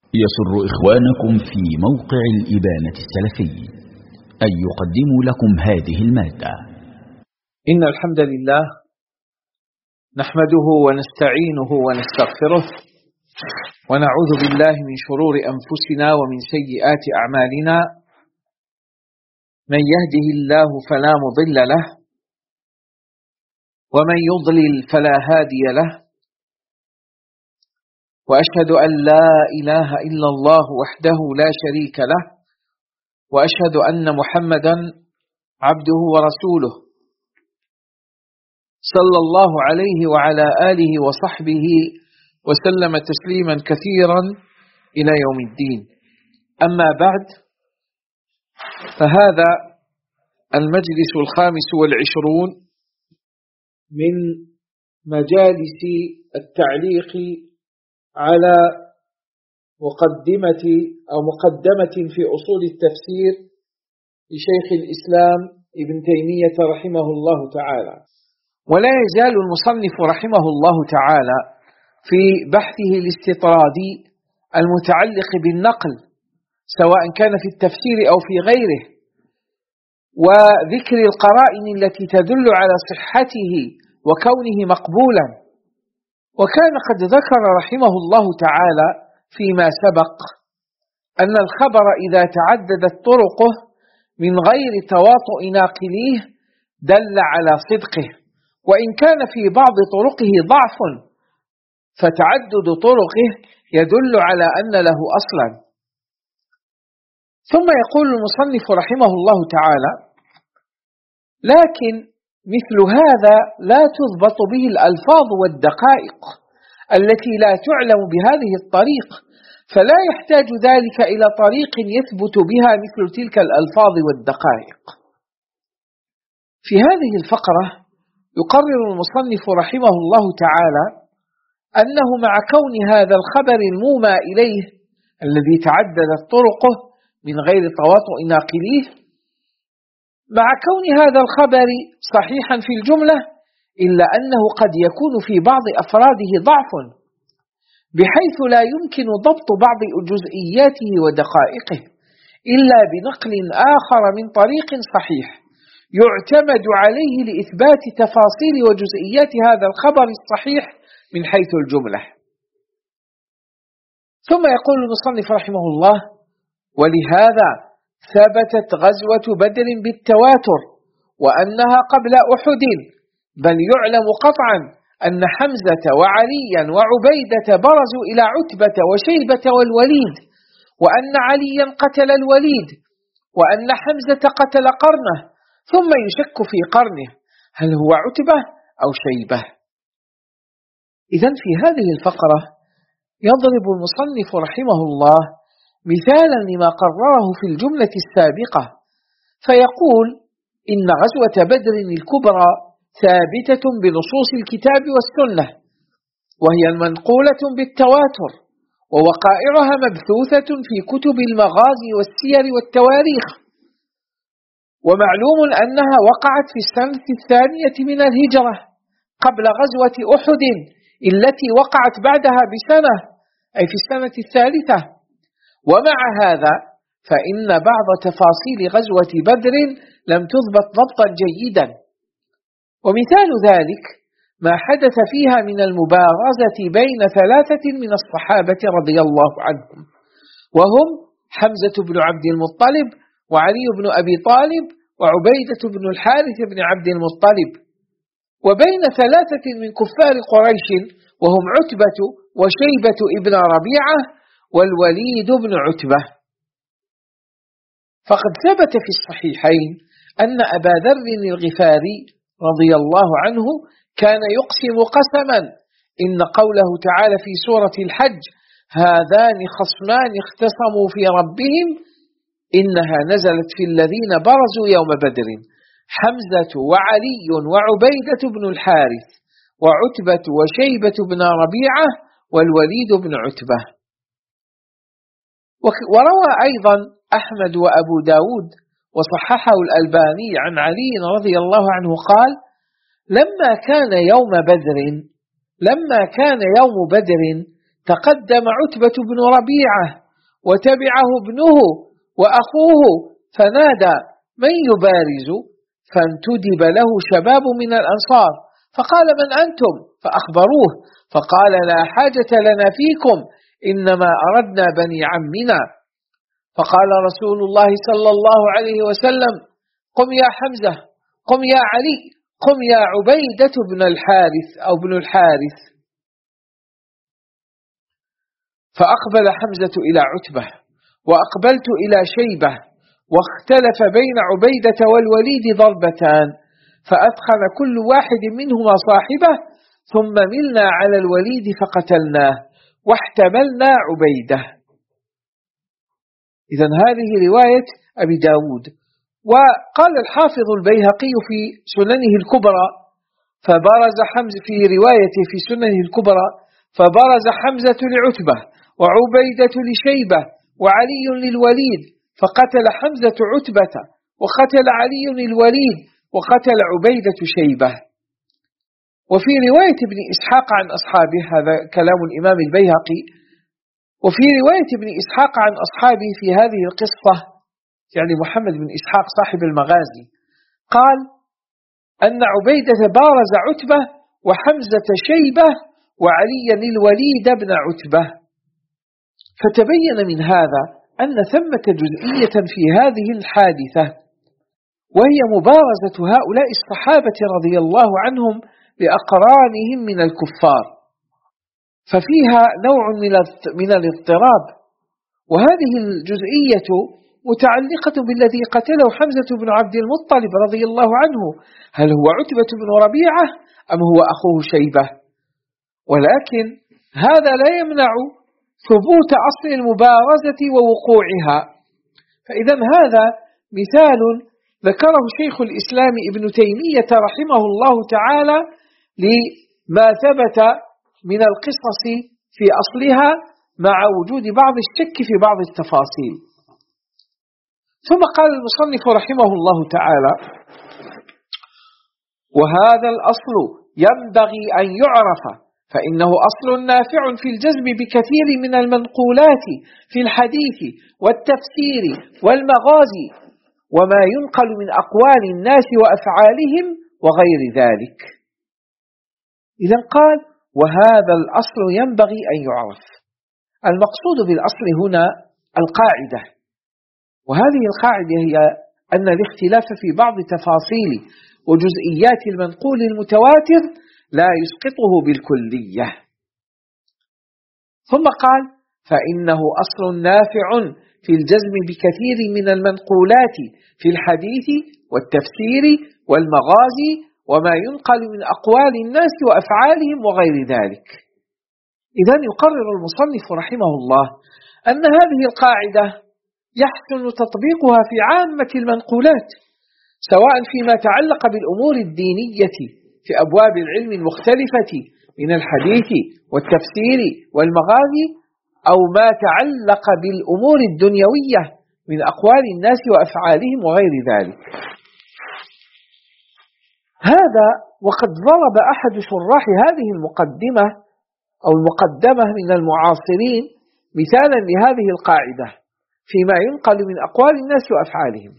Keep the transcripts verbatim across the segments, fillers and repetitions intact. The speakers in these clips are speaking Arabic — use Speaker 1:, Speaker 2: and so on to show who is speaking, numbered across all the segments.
Speaker 1: يسر إخوانكم في موقع الإبانة السلفي أن يقدموا لكم هذه المادة.
Speaker 2: إن الحمد لله نحمده ونستعينه ونستغفره ونعوذ بالله من شرور أنفسنا ومن سيئات أعمالنا. من يهده الله فلا مضل له ومن يضلل فلا هادي له، وأشهد أن لا إله إلا الله وحده لا شريك له، وأشهد أن محمدا عبده ورسوله صلى الله عليه وعلى آله وصحبه وسلم تسليما كثيرا إلى يوم الدين. أما بعد، فهذا المجلس الخامس والعشرون من مجالس التعليق على مقدمة أو مقدمة في أصول التفسير لشيخ الإسلام ابن تيمية رحمه الله تعالى. ولا يزال المصنف رحمه الله تعالى في بحثه الاستطرادي المتعلق بالنقل، سواء كان في التفسير أو في غيره، وذكر القرائن التي تدل على صحته وكونه مقبولا. وكان قد ذكر رحمه الله تعالى فيما سبق أن الخبر إذا تعددت طرقه من غير تواطؤ ناقليه دل على صدقه، وإن كان في بعض طرقه ضعف فتعدد طرقه يدل على أن له أصلا. ثم يقول المصنف رحمه الله تعالى: لكن مثل هذا لا تضبط به الألفاظ والدقائق التي لا تعلم بهذه الطريق، فلا يحتاج ذلك إلى طريق يثبت بها مثل تلك الألفاظ والدقائق. في هذه الفقرة يقرر المصنف رحمه الله تعالى أنه مع كون هذا الخبر المومى إليه الذي تعددت طرقه من غير تواطؤ ناقليه، مع كون هذا الخبر صحيحا في الجملة، إلا أنه قد يكون في بعض أفراده ضعف، بحيث لا يمكن ضبط بعض جزئياته ودقائقه إلا بنقل آخر من طريق صحيح يعتمد عليه لإثبات تفاصيل وجزئيات هذا الخبر الصحيح من حيث الجملة. ثم يقول المصنف رحمه الله: ولهذا ثبتت غزوة بدر بالتواتر وأنها قبل أحد، بل يعلم قطعا أن حمزة وعليا وعبيدة برزوا إلى عتبة وشيبة والوليد، وأن عليا قتل الوليد، وأن حمزة قتل قرنه، ثم يشك في قرنه هل هو عتبة أو شيبة. إذن في هذه الفقرة يضرب المصنف رحمه الله مثالا لما قرره في الجملة السابقة، فيقول: إن غزوة بدر الكبرى ثابتة بنصوص الكتاب والسنة، وهي المنقولة بالتواتر، ووقائعها مبثوثة في كتب المغازي والسير والتواريخ، ومعلوم أنها وقعت في السنة الثانية من الهجرة قبل غزوة أحد التي وقعت بعدها بسنة، أي في السنة الثالثة. ومع هذا فإن بعض تفاصيل غزوة بدر لم تضبط ضبطا جيدا، ومثال ذلك ما حدث فيها من المبارزة بين ثلاثة من الصحابة رضي الله عنهم، وهم حمزة بن عبد المطلب وعلي بن أبي طالب وعبيدة بن الحارث بن عبد المطلب، وبين ثلاثة من كفار قريش وهم عتبة وشيبة ابن ربيعة والوليد بن عتبة. فقد ثبت في الصحيحين أن أبا ذر الغفاري رضي الله عنه كان يقسم قسما: إن قوله تعالى في سورة الحج: هذان خصمان اختصموا في ربهم، إنها نزلت في الذين برزوا يوم بدر، حمزة وعلي وعبيدة بن الحارث وعتبة وشيبة بن ربيعة والوليد بن عتبة. وروى أيضا أحمد وأبو داود وصححه الألباني عن علي رضي الله عنه قال: لما كان يوم بدر لما كان يوم بدر تقدم عتبة بن ربيعة وتبعه ابنه وأخوه فنادى: من يبارز؟ فانتدب له شباب من الأنصار فقال: من أنتم؟ فأخبروه فقال: لا حاجة لنا فيكم، إنما أردنا بني عمنا. فقال رسول الله صلى الله عليه وسلم: قم يا حمزة، قم يا علي، قم يا عبيدة بن الحارث أو بن الحارث. فأقبل حمزة إلى عتبة وأقبلت إلى شيبة، واختلف بين عبيدة والوليد ضربتان، فأدخل كل واحد منهما صاحبه، ثم ملنا على الوليد فقتلناه واحتملنا عبيدة. إذن هذه رواية أبي داود. وقال الحافظ البيهقي في سننه الكبرى: فبرز حمزة في روايته في سننه الكبرى فبرز حمزة لعتبة وعبيدة لشيبة وعلي للوليد، فقتل حمزة عتبة وقتل علي الوليد وقتل عبيدة شيبة. وفي رواية ابن إسحاق عن أصحابه، هذا كلام الإمام البيهقي، وفي رواية ابن إسحاق عن أصحابه في هذه القصة، يعني محمد بن إسحاق صاحب المغازي، قال أن عبيدة بارز عتبة وحمزة شيبة وعليا الوليد بن عتبة. فتبين من هذا أن ثمة جزئية في هذه الحادثة، وهي مبارزة هؤلاء الصحابة رضي الله عنهم لأقرانهم من الكفار، ففيها نوع من الاضطراب. وهذه الجزئية متعلقة بالذي قتله حمزة بن عبد المطلب رضي الله عنه، هل هو عتبة بن ربيعة أم هو أخوه شيبة؟ ولكن هذا لا يمنع ثبوت أصل المبارزة ووقوعها. فإذا هذا مثال ذكره شيخ الإسلام ابن تيمية رحمه الله تعالى لما ثبت من القصص في أصلها مع وجود بعض الشك في بعض التفاصيل. ثم قال المصنف رحمه الله تعالى: وهذا الأصل ينبغي أن يعرف، فإنه أصل نافع في الجزم بكثير من المنقولات في الحديث والتفسير والمغازي وما ينقل من أقوال الناس وأفعالهم وغير ذلك. إذن قال: وهذا الأصل ينبغي أن يعرف. المقصود بالأصل هنا القاعدة، وهذه القاعدة هي أن الاختلاف في بعض تفاصيل وجزئيات المنقول المتواتر لا يسقطه بالكلية. ثم قال: فإنه أصل نافع في الجزم بكثير من المنقولات في الحديث والتفسير والمغازي وما ينقل من أقوال الناس وأفعالهم وغير ذلك. إذن يقرر المصنف رحمه الله أن هذه القاعدة يحسن تطبيقها في عامة المنقولات، سواء فيما تعلق بالأمور الدينية في أبواب العلم المختلفة من الحديث والتفسير والمغازي، أو ما تعلق بالأمور الدنيوية من أقوال الناس وأفعالهم وغير ذلك. هذا وقد ضرب أحد شراح هذه المقدمة أو المقدمة من المعاصرين مثالا لهذه القاعدة فيما ينقل من أقوال الناس وأفعالهم،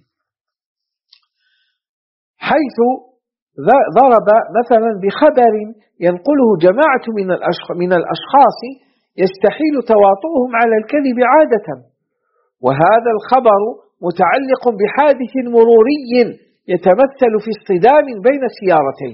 Speaker 2: حيث ضرب مثلا بخبر ينقله جماعة من الأشخاص يستحيل تواطؤهم على الكذب عادة، وهذا الخبر متعلق بحادث مروري يتمثل في اصطدام بين سيارتين،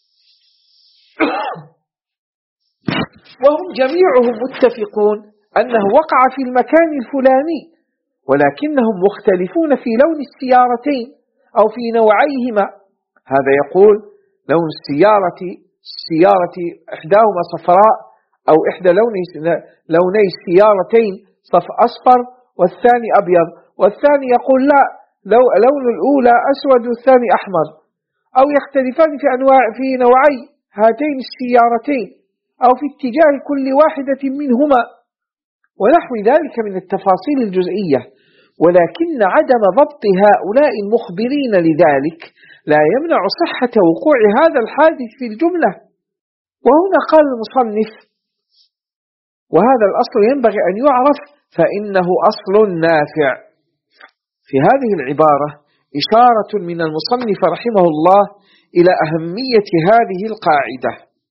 Speaker 2: وهم جميعهم متفقون أنه وقع في المكان الفلاني، ولكنهم مختلفون في لون السيارتين أو في نوعيهما. هذا يقول لون السيارة السيارة إحداهما صفراء أو إحدى لوني لوني السيارتين صف أصفر والثاني أبيض، والثاني يقول لا، لو لون الأولى أسود والثاني أحمر، أو يختلفان في أنواع في نوعي هاتين السيارتين أو في اتجاه كل واحدة منهما ونحو ذلك من التفاصيل الجزئية. ولكن عدم ضبط هؤلاء المخبرين لذلك لا يمنع صحة وقوع هذا الحادث في الجملة. وهنا قال المصنف: وهذا الأصل ينبغي أن يعرف فإنه أصل نافع. في هذه العبارة إشارة من المصنف رحمه الله إلى أهمية هذه القاعدة،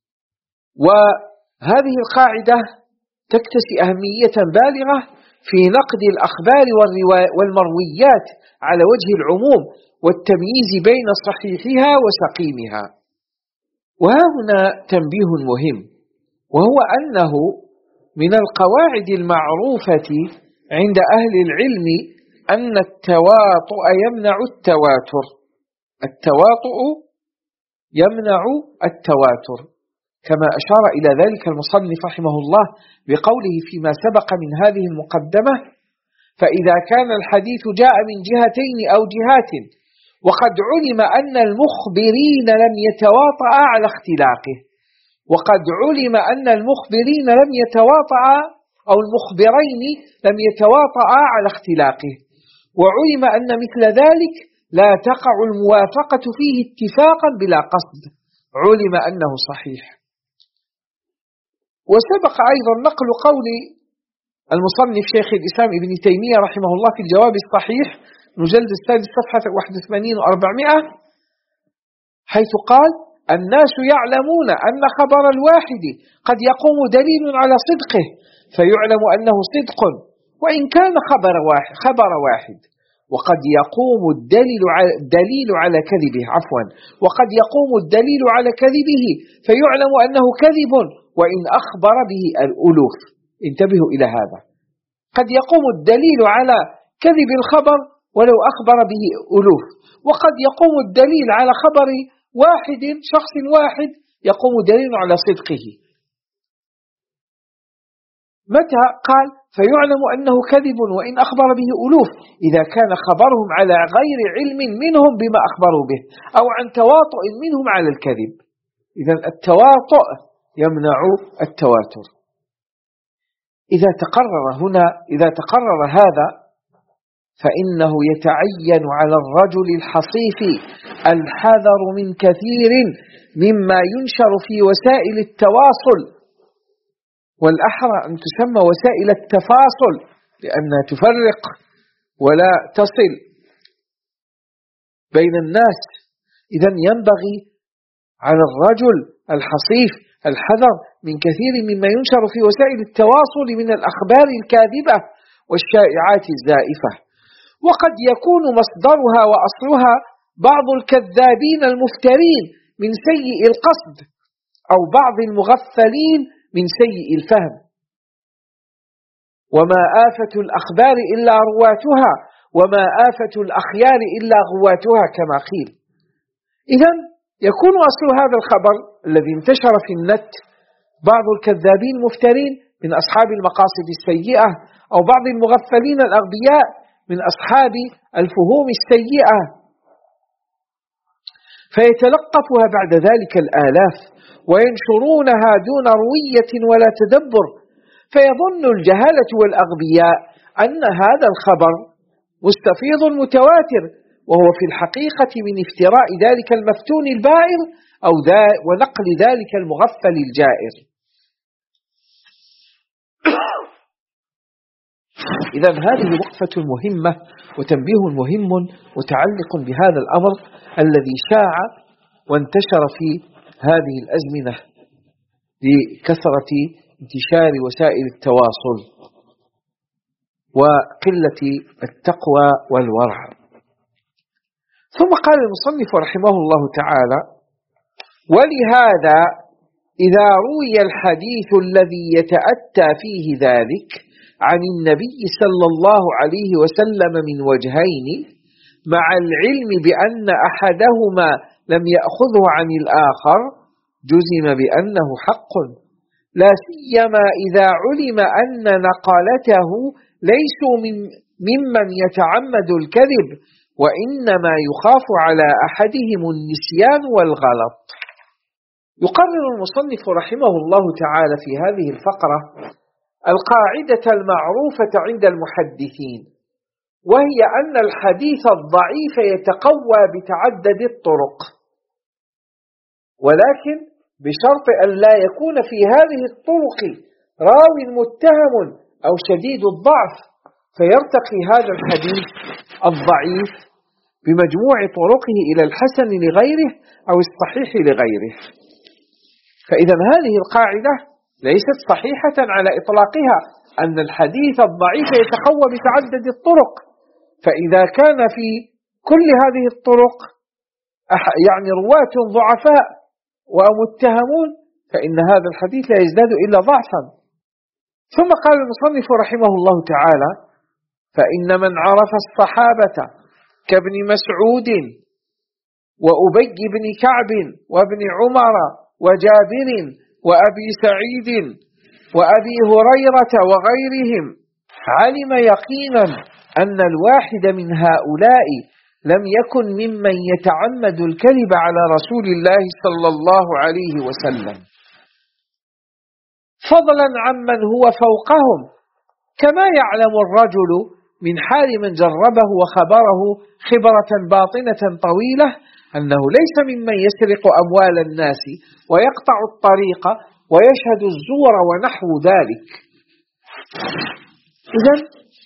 Speaker 2: وهذه القاعدة تكتسي أهمية بالغة في نقد الأخبار والمرويات على وجه العموم والتمييز بين صحيحها وسقيمها. وها هنا تنبيه مهم، وهو أنه من القواعد المعروفة عند أهل العلم أن التواطؤ يمنع التواتر. التواطؤ يمنع التواتر، كما أشار إلى ذلك المصنف رحمه الله بقوله فيما سبق من هذه المقدمة: فإذا كان الحديث جاء من جهتين أو جهات وقد علم أن المخبرين لم يتواطأ على اختلاقه، وقد علم أن المخبرين لم يتواطأ أو المخبرين لم يتواطأ على اختلاقه، وعلم أن مثل ذلك لا تقع الموافقة فيه اتفاقا بلا قصد، علم أنه صحيح. وسبق أيضا نقل قول المصنف شيخ الإسلام ابن تيمية رحمه الله في الجواب الصحيح مجلد السادس صفحة واحد وثمانين وأربعمائة، حيث قال: الناس يعلمون أن خبر الواحد قد يقوم دليل على صدقه فيعلم أنه صدق وإن كان خبر واحد, خبر واحد وقد يقوم الدليل على, الدليل على كذبه عفوا وقد يقوم الدليل على كذبه فيعلم أنه كذب وإن أخبر به الألوف. انتبهوا إلى هذا، قد يقوم الدليل على كذب الخبر ولو أخبر به ألوف، وقد يقوم الدليل على خبر واحد شخص واحد يقوم دليل على صدقه. متى؟ قال: فيعلم أنه كذب وإن أخبر به ألوف، إذا كان خبرهم على غير علم منهم بما أخبروا به أو عن تواطؤ منهم على الكذب. إذن التواطؤ يمنع التواتر. إذا تقرر هنا إذا تقرر هذا فإنه يتعين على الرجل الحصيف الحذر من كثير مما ينشر في وسائل التواصل، والأحرى أن تسمى وسائل التفاصل لأنها تفرق ولا تصل بين الناس. إذن ينبغي على الرجل الحصيف الحذر من كثير مما ينشر في وسائل التواصل من الأخبار الكاذبة والشائعات الزائفة، وقد يكون مصدرها وأصلها بعض الكذابين المفترين من سيء القصد أو بعض المغفلين من سيء الفهم. وما آفة الأخبار إلا رواتها وما آفة الأخيار إلا غواتها كما قيل. إذن يكون أصل هذا الخبر الذي انتشر في النت بعض الكذابين المفترين من أصحاب المقاصد السيئة أو بعض المغفلين الأغبياء من أصحاب الفهوم السيئة، فيتلقفها بعد ذلك الآلاف وينشرونها دون روية ولا تدبر، فيظن الجهلة والأغبياء أن هذا الخبر مستفيض متواتر، وهو في الحقيقة من افتراء ذلك المفتون البائر أو ذا ونقل ذلك المغفل الجائر. إذن هذه وقفة مهمة وتنبيه مهم متعلق بهذا الأمر الذي شاع وانتشر في هذه الأزمنة لكثرة انتشار وسائل التواصل وقلة التقوى والورع. ثم قال المصنف رحمه الله تعالى: ولهذا إذا روي الحديث الذي يتأتى فيه ذلك عن النبي صلى الله عليه وسلم من وجهين مع العلم بأن أحدهما لم يأخذه عن الآخر جزم بأنه حق، لا سيما إذا علم أن نقلته ليسوا من ممن يتعمد الكذب وإنما يخاف على أحدهم النسيان والغلط. يقرر المصنف رحمه الله تعالى في هذه الفقرة القاعدة المعروفة عند المحدثين، وهي أن الحديث الضعيف يتقوى بتعدد الطرق، ولكن بشرط أن لا يكون في هذه الطرق راو متهم أو شديد الضعف، فيرتقي هذا الحديث الضعيف بمجموع طرقه إلى الحسن لغيره أو الصحيح لغيره. فإذا هذه القاعدة ليست صحيحة على إطلاقها، أن الحديث الضعيف يتقوى بتعدد الطرق، فإذا كان في كل هذه الطرق يعني رواة ضعفاء ومتهمون فإن هذا الحديث لا يزداد إلا ضعفا. ثم قال المصنف رحمه الله تعالى: فإن من عرف الصحابة كابن مسعود وأبي بن كعب وابن عمر وجابر وأبي سعيد وأبي هريرة وغيرهم، علم يقينا أن الواحد من هؤلاء لم يكن ممن يتعمد الكذب على رسول الله صلى الله عليه وسلم، فضلا عمن هو فوقهم، كما يعلم الرجل من حال من جربه وخبره خبرة باطنة طويلة أنه ليس ممن يسرق أموال الناس ويقطع الطريق ويشهد الزور ونحو ذلك. إذن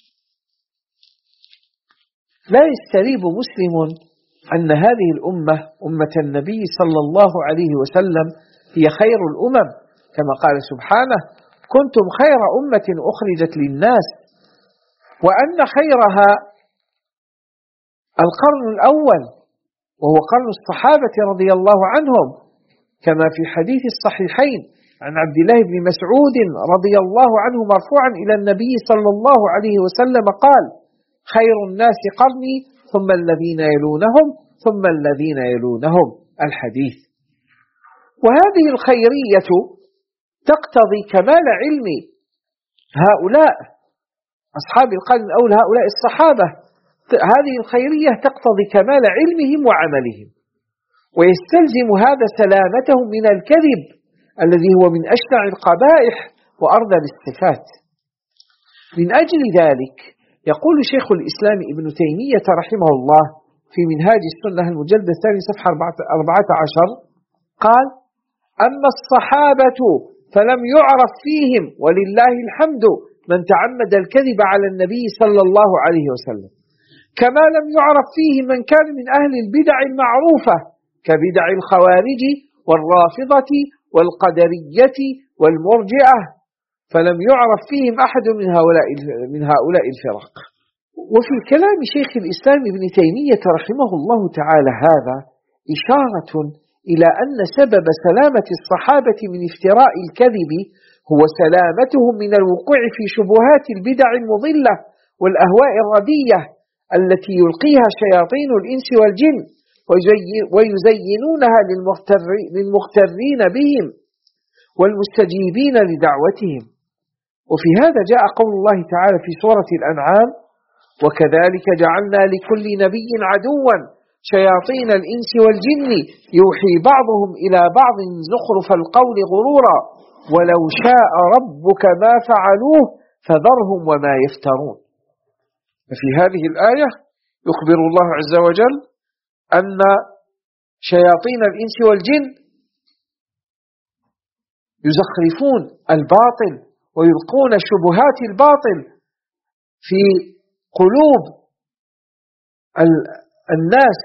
Speaker 2: لا يستريب مسلم أن هذه الأمة أمة النبي صلى الله عليه وسلم هي خير الأمم، كما قال سبحانه: كنتم خير أمة أخرجت للناس، وأن خيرها القرن الأول وهو قرن الصحابة رضي الله عنهم، كما في حديث الصحيحين عن عبد الله بن مسعود رضي الله عنه مرفوعا إلى النبي صلى الله عليه وسلم قال: خير الناس قرني ثم الذين يلونهم ثم الذين يلونهم، الحديث. وهذه الخيرية تقتضي كمال علم هؤلاء أصحاب القرن الأول، هؤلاء الصحابة. هذه الخيرية تقتضي كمال علمهم وعملهم، ويستلزم هذا سلامتهم من الكذب الذي هو من أشنع القبائح وأرذل الصفات. من أجل ذلك يقول شيخ الإسلام ابن تيمية رحمه الله في منهاج السنة المجلد الثاني صفحة أربعة عشر قال: أما الصحابة فلم يعرف فيهم ولله الحمد من تعمد الكذب على النبي صلى الله عليه وسلم، كما لم يعرف فيهم من كان من أهل البدع المعروفة كبدع الخوارج والرافضة والقدرية والمرجئة، فلم يعرف فيهم أحد من هؤلاء من هؤلاء الفرق. وفي كلام شيخ الإسلام ابن تيمية رحمه الله تعالى هذا إشارة إلى أن سبب سلامة الصحابة من افتراء الكذب هو سلامتهم من الوقوع في شبهات البدع المضلة والأهواء الردية التي يلقيها شياطين الإنس والجن ويزينونها للمغترين بهم والمستجيبين لدعوتهم. وفي هذا جاء قول الله تعالى في سورة الأنعام: وكذلك جعلنا لكل نبي عدوا شياطين الإنس والجن يوحي بعضهم إلى بعض زخرف القول غرورا ولو شاء ربك ما فعلوه فذرهم وما يفترون. ففي هذه الآية يخبر الله عز وجل أن شياطين الإنس والجن يزخرفون الباطل ويلقون شبهات الباطل في قلوب الناس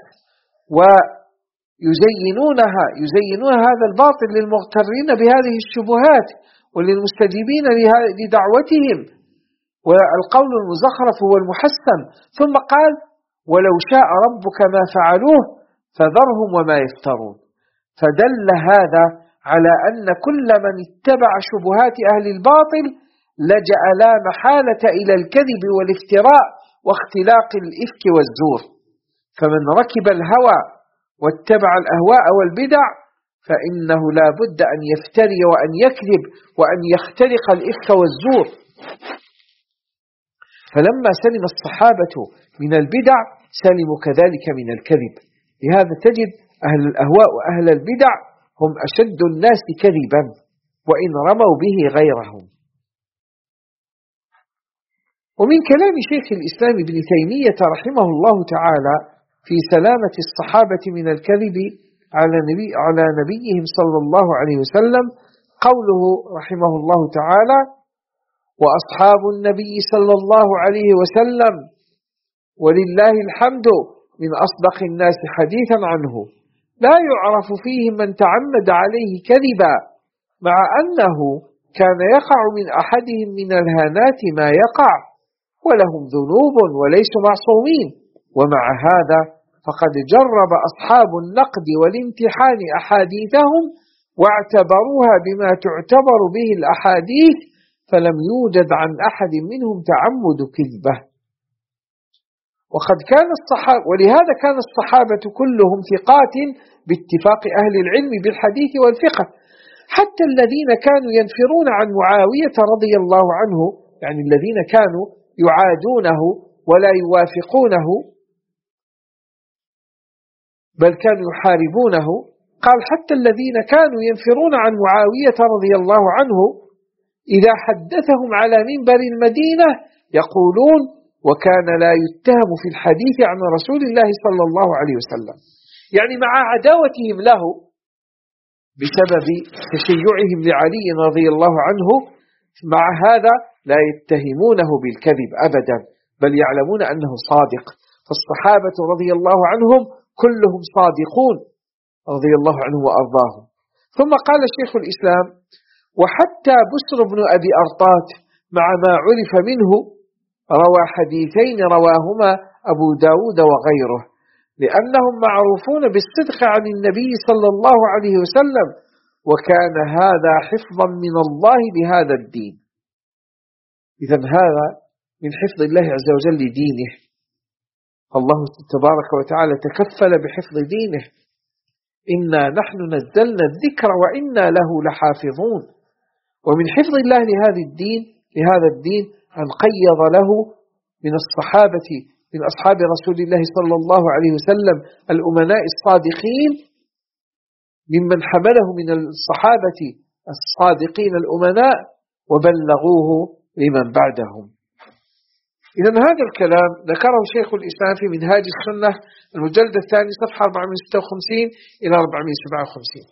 Speaker 2: ويزينونها يزينون هذا الباطل للمغترين بهذه الشبهات وللمستجيبين لدعوتهم، والقول المزخرف هو المحسن. ثم قال: ولو شاء ربك ما فعلوه فذرهم وما يفترون. فدل هذا على أن كل من اتبع شبهات أهل الباطل لجأ لا محالة إلى الكذب والافتراء واختلاق الإفك والزور. فمن ركب الهوى واتبع الأهواء والبدع فإنه لا بد أن يفتري وأن يكذب وأن يختلق الإفك والزور. فلما سلم الصحابة من البدع سلموا كذلك من الكذب. لهذا تجد أهل الأهواء وأهل البدع هم أشد الناس كذبا وإن رموا به غيرهم. ومن كلام شيخ الإسلام ابن تيمية رحمه الله تعالى في سلامة الصحابة من الكذب على, نبي على نبيهم صلى الله عليه وسلم قوله رحمه الله تعالى: وأصحاب النبي صلى الله عليه وسلم ولله الحمد من أصدق الناس حديثا عنه، لا يعرف فيهم من تعمد عليه كذبا، مع أنه كان يقع من أحدهم من الهانات ما يقع، ولهم ذنوب وليسوا معصومين. ومع هذا فقد جرب أصحاب النقد والامتحان أحاديثهم واعتبروها بما تعتبر به الأحاديث، فلم يوجد عن أحد منهم تعمد كذبه. وقد كان الصحابة ولهذا كان الصحابة كلهم ثقات باتفاق أهل العلم بالحديث والفقه، حتى الذين كانوا ينفرون عن معاوية رضي الله عنه، يعني الذين كانوا يعادونه ولا يوافقونه بل كانوا يحاربونه، قال حتى الذين كانوا ينفرون عن معاوية رضي الله عنه إذا حدثهم على منبر المدينة يقولون: وكان لا يتهم في الحديث عن رسول الله صلى الله عليه وسلم، يعني مع عداوتهم له بسبب تشيعهم لعلي رضي الله عنه، مع هذا لا يتهمونه بالكذب أبدا، بل يعلمون أنه صادق. فالصحابة رضي الله عنهم كلهم صادقون رضي الله عنهم وأرضاهم. ثم قال شيخ الإسلام: وحتى بسر بن أبي أرطات مع ما عرف منه روى حديثين رواهما أبو داود وغيره، لأنهم معروفون بالصدق عن النبي صلى الله عليه وسلم، وكان هذا حفظا من الله بهذا الدين. إذن هذا من حفظ الله عز وجل لدينه، الله تبارك وتعالى تكفل بحفظ دينه: إنا نحن نزلنا الذكر وإنا له لحافظون. ومن حفظ الله لهذا الدين لهذا الدين أن قيض له من الصحابة من أصحاب رسول الله صلى الله عليه وسلم الأمناء الصادقين، ممن حمله من الصحابة الصادقين الأمناء وبلغوه لمن بعدهم. إذن هذا الكلام ذكره شيخ الإسلام في منهاج السنة المجلد الثاني صفحة أربعمائة وستة وخمسين إلى أربعمائة وسبعة وخمسين.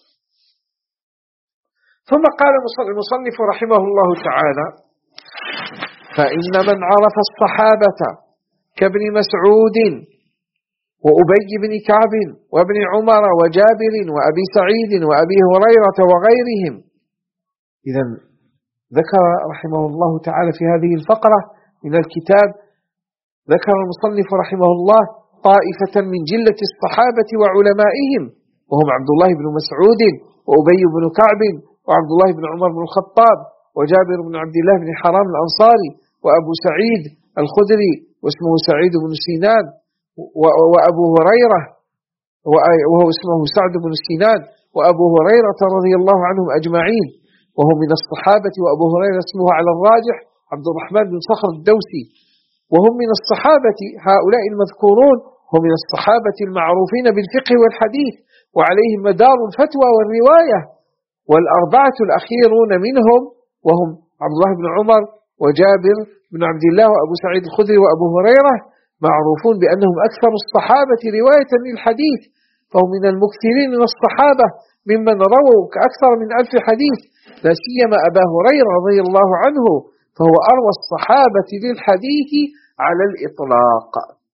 Speaker 2: ثم قال المصنف رحمه الله تعالى: فإن من عرف الصحابة كابن مسعود وأبي بن كعب وابن عمر وجابر وأبي سعيد وأبي هريرة وغيرهم. إذن ذكر رحمه الله تعالى في هذه الفقرة من الكتاب، ذكر المصنف رحمه الله طائفة من جلة الصحابة وعلمائهم، وهم عبد الله بن مسعود وأبي بن كعب وعبد الله بن عمر بن الخطاب وجابر بن عبد الله بن حرام الأنصاري وأبو سعيد الخدري واسمه سعيد بن سينان وأبو هريرة وهو اسمه سعد بن سينان وأبو هريرة رضي الله عنهم أجمعين، وهم من الصحابة. وأبو هريرة اسمه على الراجح عبد الرحمن بن صخر الدوسي، وهم من الصحابة. هؤلاء المذكورون هم من الصحابة المعروفين بالفقه والحديث، وعليهم مدار الفتوى والرواية. والأربعة الأخيرون منهم وهم عبد الله بن عمر وجابر بن عبد الله وأبو سعيد الخدري وأبو هريرة معروفون بأنهم أكثر الصحابة رواية للحديث، فهم من المكثرين من الصحابة ممن رووا أكثر من ألف حديث، لا سيما أبا هريرة رضي الله عنه، فهو أروى الصحابة للحديث على الإطلاق.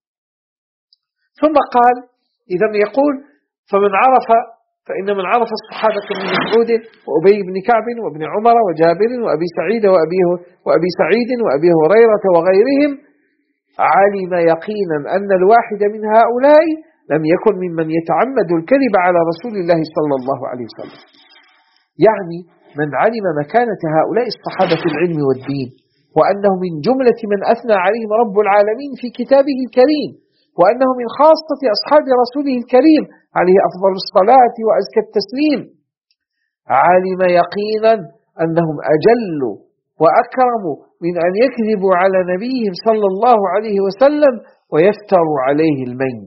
Speaker 2: ثم قال: إذا يقول فمن عرف فإن من عرف الصحابة من مسعود وأبي بن كعب وابن عمر وجابر وأبي سعيد وأبي, وأبي سعيد وأبي هريرة وغيرهم علم يقينا أن الواحد من هؤلاء لم يكن ممن يتعمد الكذب على رسول الله صلى الله عليه وسلم. يعني من علم مكانة هؤلاء الصحابة في العلم والدين، وأنه من جملة من أثنى عليهم رب العالمين في كتابه الكريم، وأنه من خاصة أصحاب رسوله الكريم عليه أفضل الصلاة وأزكى التسليم، علم يقينا أنهم أجل وأكرم من أن يكذبوا على نبيهم صلى الله عليه وسلم ويفتروا عليه المين.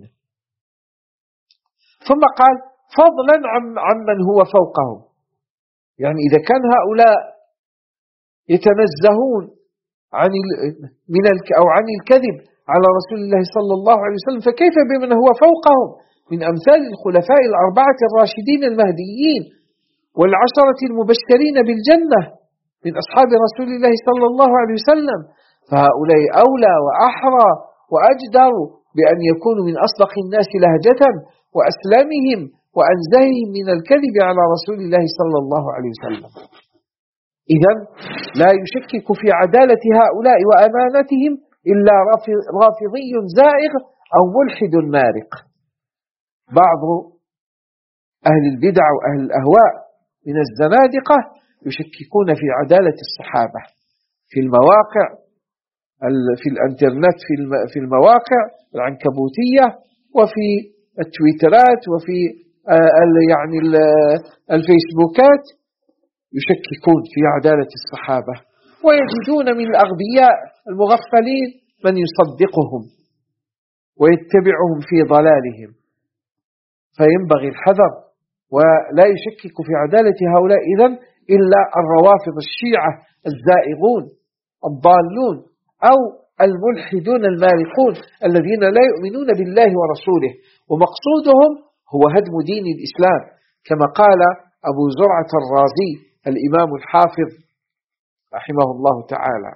Speaker 2: ثم قال: فضلا عن من هو فوقهم. يعني إذا كان هؤلاء يتنزهون عن من أو عن الكذب على رسول الله صلى الله عليه وسلم، فكيف بمن هو فوقهم من أمثال الخلفاء الأربعة الراشدين المهديين والعشرة المبشرين بالجنة من أصحاب رسول الله صلى الله عليه وسلم، فهؤلاء أولى وأحرى وأجدر بأن يكونوا من أصدق الناس لهجة وأسلمهم وأنزههم من الكذب على رسول الله صلى الله عليه وسلم. إذن لا يشكك في عدالة هؤلاء وأمانتهم إلا رافضي زائغ أو ملحد مارق. بعض أهل البدع وأهل الأهواء من الزنادقة يشككون في عدالة الصحابة في المواقع، في الانترنت، في المواقع العنكبوتية وفي التويترات وفي يعني الفيسبوكات، يشككون في عدالة الصحابة، ويجدون من الأغبياء المغفلين من يصدقهم ويتبعهم في ضلالهم، فينبغي الحذر ولا يشكك في عدالة هؤلاء إذن إلا الروافض الشيعة الزائغون الضالون أو الملحدون المارقون الذين لا يؤمنون بالله ورسوله، ومقصودهم هو هدم دين الإسلام كما قال أبو زرعة الرازي الإمام الحافظ رحمه الله تعالى.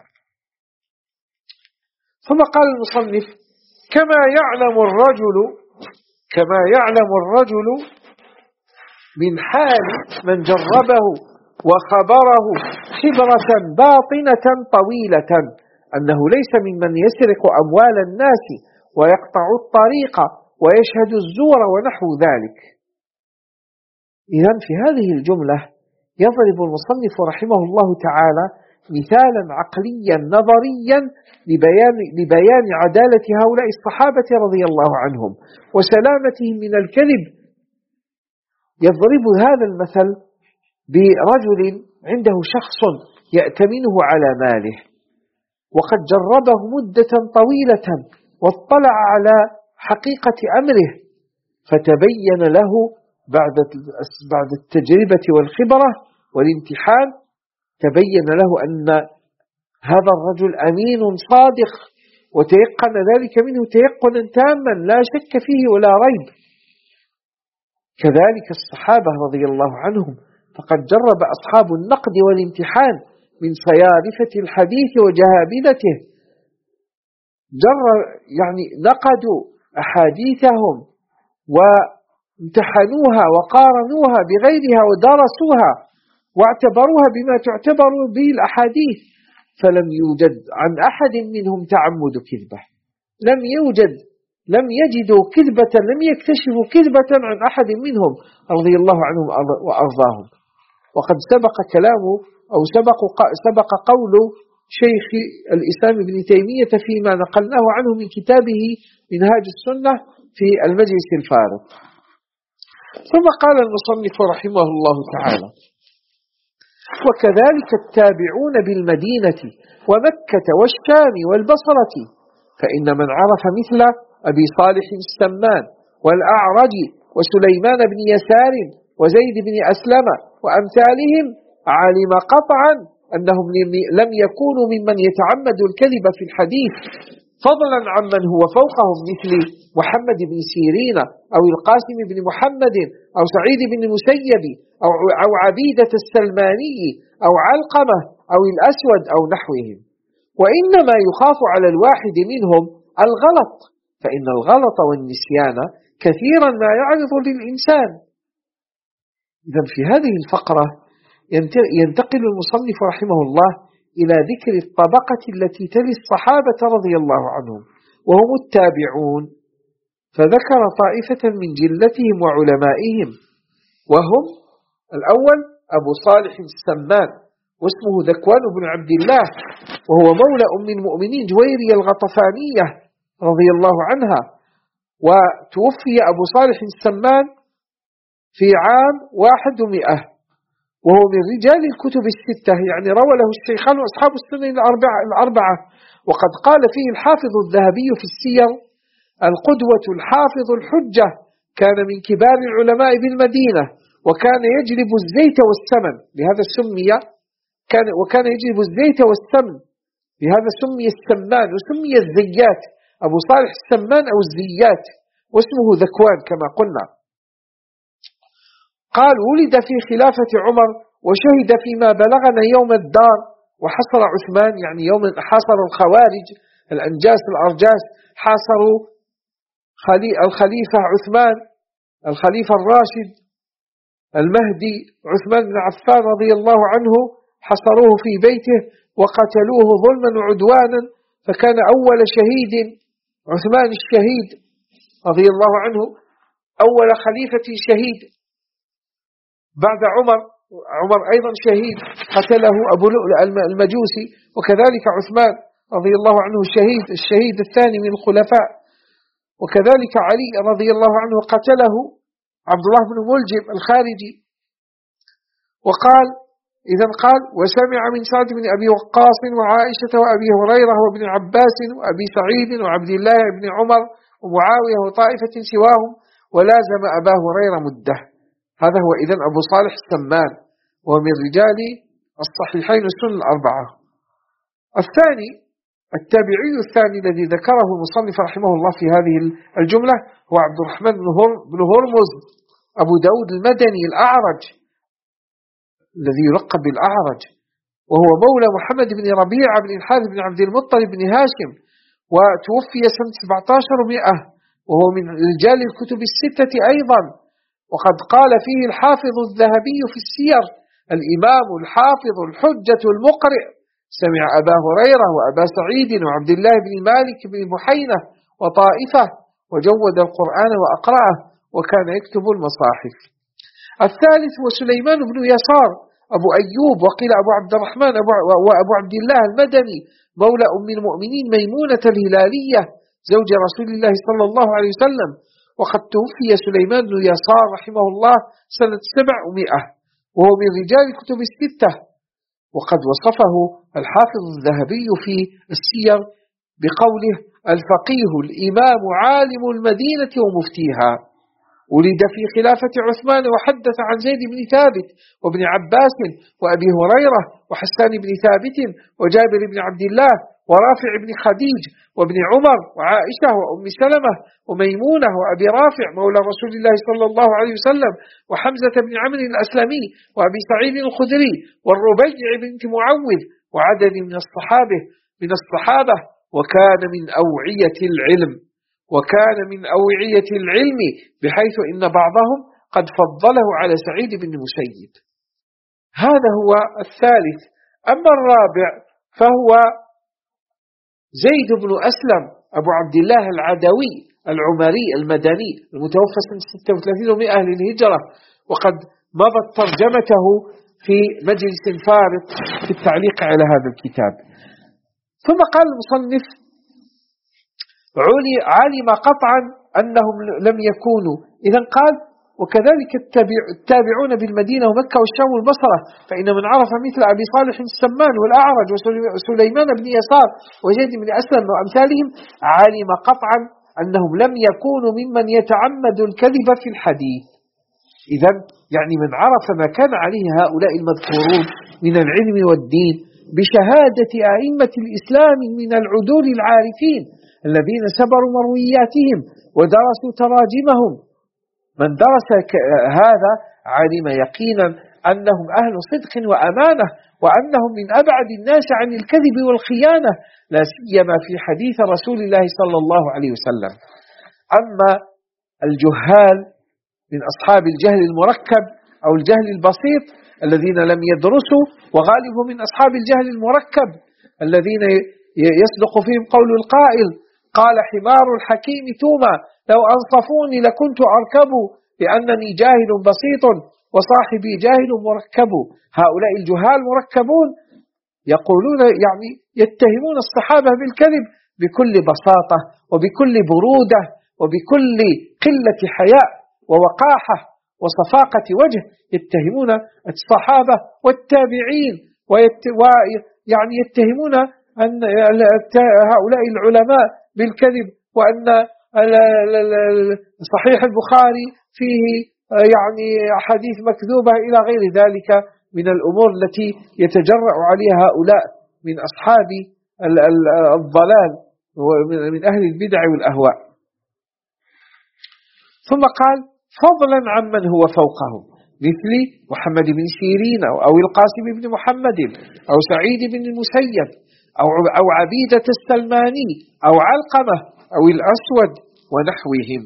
Speaker 2: ثم قال المصنف: كما يعلم الرجل كما يعلم الرجل من حال من جربه وخبره خبرة باطنة طويلة أنه ليس ممن يسرق أموال الناس ويقطع الطريق ويشهد الزور ونحو ذلك. إذن في هذه الجملة يضرب المصنف رحمه الله تعالى مثالا عقليا نظريا لبيان, لبيان عدالة هؤلاء الصحابة رضي الله عنهم وسلامتهم من الكذب. يضرب هذا المثل برجل عنده شخص يأتمنه على ماله وقد جربه مدة طويلة واطلع على حقيقة أمره، فتبين له بعد بعد التجربة والخبرة والامتحان تبين له أن هذا الرجل أمين صادق، وتيقن ذلك منه تيقنا تاما لا شك فيه ولا ريب. كذلك الصحابة رضي الله عنهم، فقد جرب أصحاب النقد والامتحان من صيارفة الحديث وجهابذته، جرب يعني نقدوا أحاديثهم وامتحنوها وقارنوها بغيرها ودرسوها واعتبروها بما تعتبر به الأحاديث، فلم يوجد عن أحد منهم تعمد كذبة، لم يوجد لم يجدوا كذبة، لم يكتشفوا كذبة عن أحد منهم رضي الله عنهم وأرضاهم. وقد سبق كلامه أو سبق, سبق قول شيخ الإسلام ابن تيمية فيما نقلناه عنه من كتابه منهاج السنة في المجلس الفارغ. ثم قال المصنف رحمه الله تعالى: وكذلك التابعون بالمدينة ومكة والشام والبصرة، فإن من عرف مثل أبي صالح السمان والأعرج وسليمان بن يسار وزيد بن أسلم وأمثالهم علم قطعا أنهم لم يكونوا ممن يتعمد الكذب في الحديث، فضلا عمن هو فوقهم مثل محمد بن سيرين أو القاسم بن محمد أو سعيد بن المسيب أو, أو عبيدة السلماني أو علقمة أو الأسود أو نحوهم. وإنما يخاف على الواحد منهم الغلط، فإن الغلط والنسيان كثيرا ما يعرض للإنسان. إذن في هذه الفقرة ينتقل المصنف رحمه الله إلى ذكر الطبقة التي تلي الصحابة رضي الله عنهم وهم التابعون، فذكر طائفة من جلتهم وعلمائهم، وهم: الأول أبو صالح السمان واسمه ذكوان بن عبد الله، وهو مولى أم المؤمنين جويرية الغطفانية رضي الله عنها، وتوفي أبو صالح السمان في عام واحد ومئة، وهو من رجال الكتب الستة، يعني روى له الشيخان وأصحاب السنن الأربعة. وقد قال فيه الحافظ الذهبي في السير: القدوة الحافظ الحجة، كان من كبار العلماء بالمدينة، وكان يجلب الزيت والسمن، لهذا سمي كان وكان يجلب الزيت والسمن، لهذا سمي السمان وسمي الزيات، أبو صالح السمان أو الزيات، واسمه ذكوان كما قلنا. قال: ولد في خلافة عمر وشهد فيما بلغنا يوم الدار وحصر عثمان، يعني يوم حاصر الخوارج الأنجاس الأرجاس، حاصروا الخليفة عثمان الخليفة الراشد المهدي عثمان بن عفان رضي الله عنه، حصروه في بيته وقتلوه ظلما وعدوانا، فكان أول شهيد عثمان الشهيد رضي الله عنه، أول خليفة شهيد بعد عمر. عمر أيضا شهيد قتله أبو لؤلؤ المجوسي، وكذلك عثمان رضي الله عنه الشهيد الشهيد الثاني من الخلفاء، وكذلك علي رضي الله عنه قتله عبد الله بن ملجم الخارجي. وقال إذن قال وسمع من سعد بن أبي وقاص وعائشة وأبي هريرة وابن عباس وأبي سعيد وعبد الله بن عمر ومعاوية وطائفة سواهم، ولازم أبا هريرة مده. هذا هو إذن أبو صالح السمان، ومن رجال الصحيحين السنن الأربعة. الثاني التابعي الثاني الذي ذكره المصنف رحمه الله في هذه الجملة هو عبد الرحمن بن هرمز أبو داود المدني الأعرج، الذي يلقب بالأعرج، وهو مولى محمد بن ربيعة بن الحارث بن عبد المطلب بن هاشم، وتوفي سنة سبعة عشر ومئة، وهو من رجال الكتب الستة أيضا. وقد قال فيه الحافظ الذهبي في السير: الإمام الحافظ الحجة المقرئ سمع أبا هريرة وأبا سعيد وعبد الله بن مالك بن بحينة وطائفة، وجود القرآن وأقرأه، وكان يكتب المصاحف. الثالث هو سليمان بن يسار أبو أيوب، وقيل أبو عبد الرحمن أبو وأبو عبد الله المدني، مولى أم المؤمنين ميمونة الهلالية زوج رسول الله صلى الله عليه وسلم. وقد توفي سليمان بن يسار رحمه الله سنة سبع ومئة، وهو من رجال الكتب الستة. وقد وصفه الحافظ الذهبي في السير بقوله: الفقيه الإمام عالم المدينة ومفتيها، ولد في خلافة عثمان، وحدث عن زيد بن ثابت وابن عباس وأبي هريرة وحسان بن ثابت وجابر بن عبد الله ورافع بن خديج وابن عمر وعائشة وأم سلمة وميمونة وأبي رافع مولى رسول الله صلى الله عليه وسلم وحمزة بن عمرو الأسلمي وأبي سعيد الخدري والربيع بنت معوذ وعدد من الصحابة من الصحابة وكان من أوعية العلم وكان من أوعية العلم بحيث إن بعضهم قد فضله على سعيد بن المسيب. هذا هو الثالث. أما الرابع فهو زيد بن أسلم أبو عبد الله العدوي العمري المدني المتوفى سنة ستة وثلاثين ومئة للهجرة، وقد مضت ترجمته في مجلس فارق في التعليق على هذا الكتاب. ثم قال المصنف: علم قطعا أنهم لم يكونوا. إذن قال: وكذلك التابعون بالمدينة ومكة والشام والبصرة، فإن من عرف مثل أبي صالح السمان والأعرج وسليمان بن يسار وزيد بن أسلم وأمثالهم علم قطعا أنهم لم يكونوا ممن يتعمد الكذب في الحديث. إذن يعني من عرف ما كان عليه هؤلاء المذكورون من العلم والدين بشهادة أئمة الإسلام من العدول العارفين الذين سبروا مروياتهم ودرسوا تراجمهم، من درس هذا علم يقينا أنهم أهل صدق وأمانة، وأنهم من أبعد الناس عن الكذب والخيانة، لا سيما في حديث رسول الله صلى الله عليه وسلم. أما الجهال من أصحاب الجهل المركب أو الجهل البسيط الذين لم يدرسوا، وغالبهم من أصحاب الجهل المركب الذين يصدق فيهم قول القائل: قال حمار الحكيم توما لو أنصفوني لكنت أركب لأنني جاهل بسيط وصاحبي جاهل مركب. هؤلاء الجهال مركبون يقولون يعني يتهمون الصحابة بالكذب بكل بساطة وبكل برودة وبكل قلة حياء ووقاحة وصفاقة وجه، يتهمون الصحابة والتابعين ويعني يتهمون أن هؤلاء العلماء بالكذب، وأن صحيح البخاري فيه يعني أحاديث مكذوبة إلى غير ذلك من الأمور التي يتجرأ عليها هؤلاء من أصحاب الضلال ومن أهل البدع والأهواء. ثم قال: فضلا عن من هو فوقهم. مثل محمد بن سيرين أو القاسم بن محمد أو سعيد بن المسيب أو أو عبيدة السلماني أو علقمة أو الأسود ونحوهم.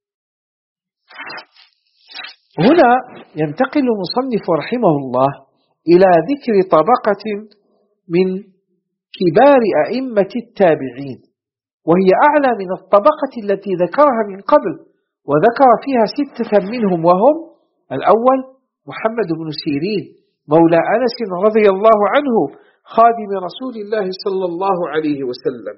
Speaker 2: هنا ينتقل المصنف رحمه الله إلى ذكر طبقة من كبار أئمة التابعين، وهي أعلى من الطبقة التي ذكرها من قبل، وذكر فيها ستة منهم، وهم: الأول محمد بن سيرين مولى أنس رضي الله عنه خادم رسول الله صلى الله عليه وسلم،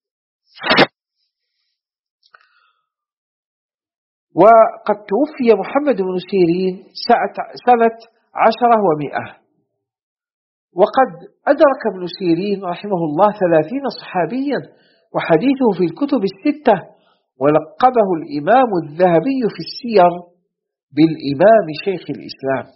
Speaker 2: وقد توفي محمد بن سيرين سنة عشرة ومئة، وقد أدرك ابن سيرين رحمه الله ثلاثين صحابيا، وحديثه في الكتب الستة، ولقبه الإمام الذهبي في السير بالإمام شيخ الإسلام.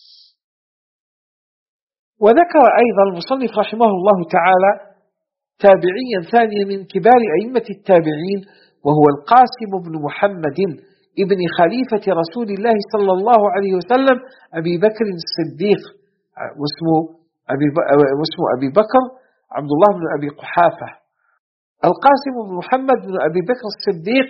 Speaker 2: وذكر أيضا المصنف رحمه الله تعالى تابعيا ثانيا من كبار أئمة التابعين، وهو القاسم بن محمد ابن خليفة رسول الله صلى الله عليه وسلم أبي بكر الصديق، واسمه أبي, واسمه أبي بكر عبد الله بن أبي قحافة. القاسم بن محمد بن أبي بكر الصديق،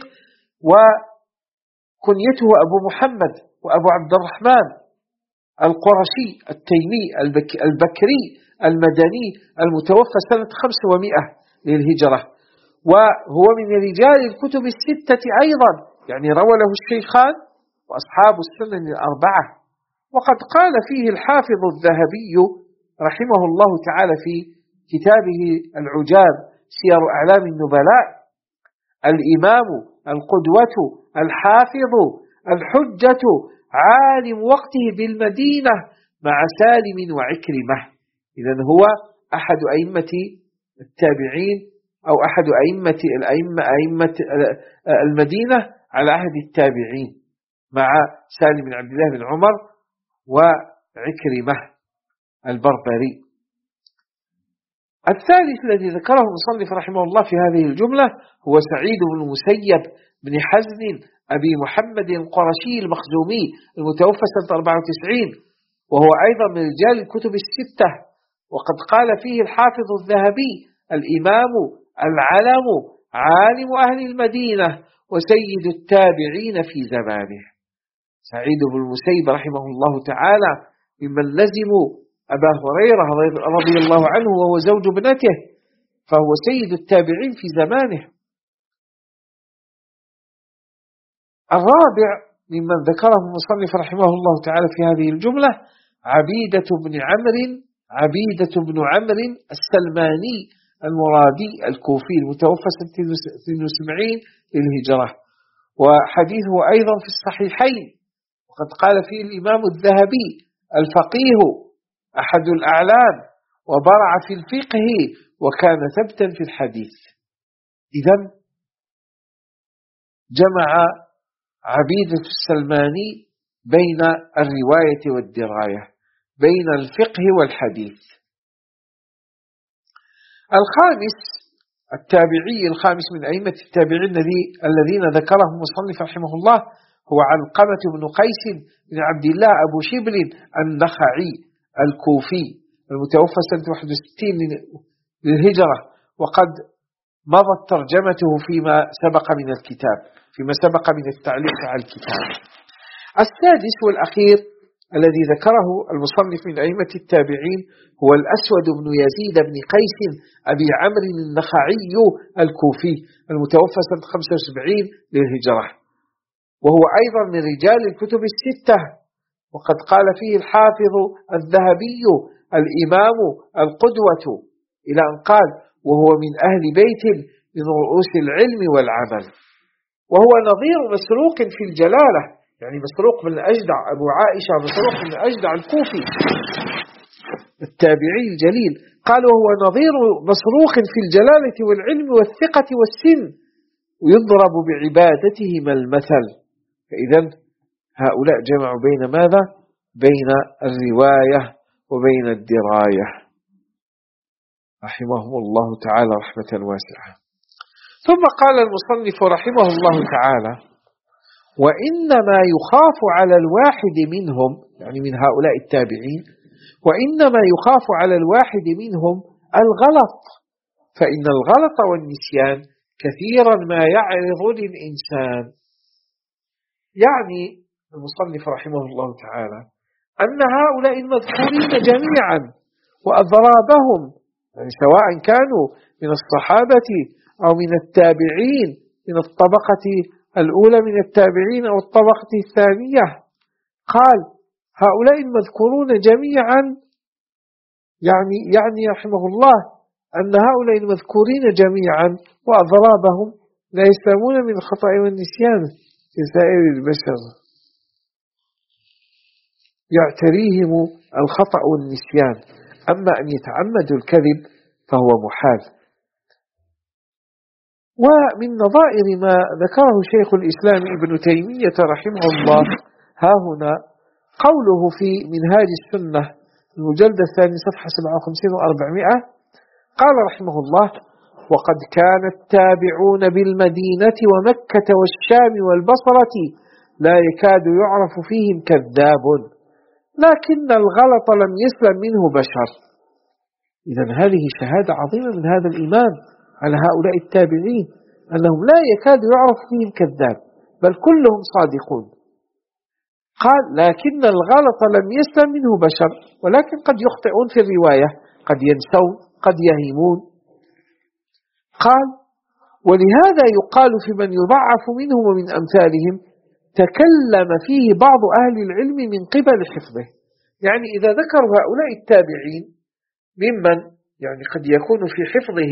Speaker 2: وكنيته أبو محمد وأبو عبد الرحمن، القرشي التيمي البكري المدني، المتوفى سنة خمس ومئة للهجرة، وهو من رجال الكتب الستة أيضا، يعني روى له الشيخان وأصحاب السنن الأربعة. وقد قال فيه الحافظ الذهبي رحمه الله تعالى في كتابه العجاب سير أعلام النبلاء: الإمام القدوة الحافظ الحجة عالم وقته بالمدينة مع سالم وعكرمة. إذن هو أحد أئمة التابعين، أو أحد أئمة الأئمة أئمة المدينة على عهد التابعين، مع سالم بن عبد الله بن عمر وعكرمة البربري. الثالث الذي ذكره المصنف رحمه الله في هذه الجملة هو سعيد بن المسيب بن حزن أبي محمد القرشي المخزومي، المتوفى سنة أربعة وتسعين، وهو أيضا من رجال الكتب الستة. وقد قال فيه الحافظ الذهبي: الإمام العلم عالم أهل المدينة وسيد التابعين في زمانه. سعيد بن المسيب رحمه الله تعالى ممن لزموا أبا هريرة رضي الله عنه وهو زوج ابنته، فهو سيد التابعين في زمانه. الرابع ممن ذكره المصنف رحمه الله تعالى في هذه الجملة عبيدة بن عمرو عبيدة بن عمرو السلماني المرادي الكوفي، المتوفى سنة اثنين وسبعين للهجرة، وحديثه أيضا في الصحيحين. وقد قال فيه الإمام الذهبي: الفقيه أحد الأعلام، وبرع في الفقه، وكان ثبتا في الحديث. إذن جمع عبيدة السلماني بين الرواية والدراية، بين الفقه والحديث. الخامس التابعي الخامس من أئمة التابعين الذين ذكرهم المصنف رحمه الله هو علقمة بن قيس بن عبد الله أبو شبل النخعي الكوفي، المتوفى سنة واحد وستين للهجرة، وقد مضت ترجمته فيما سبق من الكتاب، فيما سبق من التعليق على الكتاب. السادس والأخير الذي ذكره المصنف من أئمة التابعين هو الأسود بن يزيد بن قيس أبي عمرو النخعي الكوفي، المتوفى سنة خمسة وسبعين للهجرة، وهو أيضا من رجال الكتب الستة. وقد قال فيه الحافظ الذهبي: الإمام القدوة، إلى أن قال: وهو من أهل بيت من رؤوس العلم والعمل. وهو نظير مسروق في الجلالة، يعني مسروق بن أجدع أبو عائشة، مسروق بن أجدع الكوفي التابعي الجليل، قال: وهو نظير مسروق في الجلالة والعلم والثقة والسن، ويضرب بعبادتهما المثل. فإذن هؤلاء جمعوا بين ماذا؟ بين الرواية وبين الدراية، رحمهم الله تعالى رحمة واسعة. ثم قال المصنف رحمه الله تعالى: وإنما يخاف على الواحد منهم، يعني من هؤلاء التابعين، وإنما يخاف على الواحد منهم الغلط، فإن الغلط والنسيان كثيرا ما يعرض للإنسان. يعني المصنف رحمه الله تعالى أن هؤلاء المذكورين جميعا وأضرابهم، يعني سواء كانوا من الصحابة أو من التابعين من الطبقة الأولى من التابعين أو الطبقة الثانية، قال هؤلاء المذكورون جميعا، يعني يعني رحمه الله أن هؤلاء المذكورين جميعا وأضرابهم لا يسلمون من الخطأ والنسيان كسائر البشر، يعتريهم الخطأ والنسيان، أما أن يتعمدوا الكذب فهو محال. ومن نظائر ما ذكره شيخ الإسلام ابن تيمية رحمه الله ها هنا قوله في منهاج السنة المجلد الثاني صفحة سبعة وخمسين وأربعمائة، قال رحمه الله: وقد كان التابعون بالمدينة ومكة والشام والبصرة لا يكاد يعرف فيهم كذاب، لكن الغلط لم يسلم منه بشر. إذن هذه شهادة عظيمة من هذا الإمام على هؤلاء التابعين أنهم لا يكاد يعرف فيهم كذاب، بل كلهم صادقون. قال: لكن الغلط لم يسلم منه بشر، ولكن قد يخطئون في الرواية، قد ينسون، قد يهيمون. قال: ولهذا يقال في من يضعف منهم ومن أمثالهم تكلم فيه بعض أهل العلم من قبل حفظه. يعني إذا ذكروا هؤلاء التابعين ممن يعني قد يكون في حفظه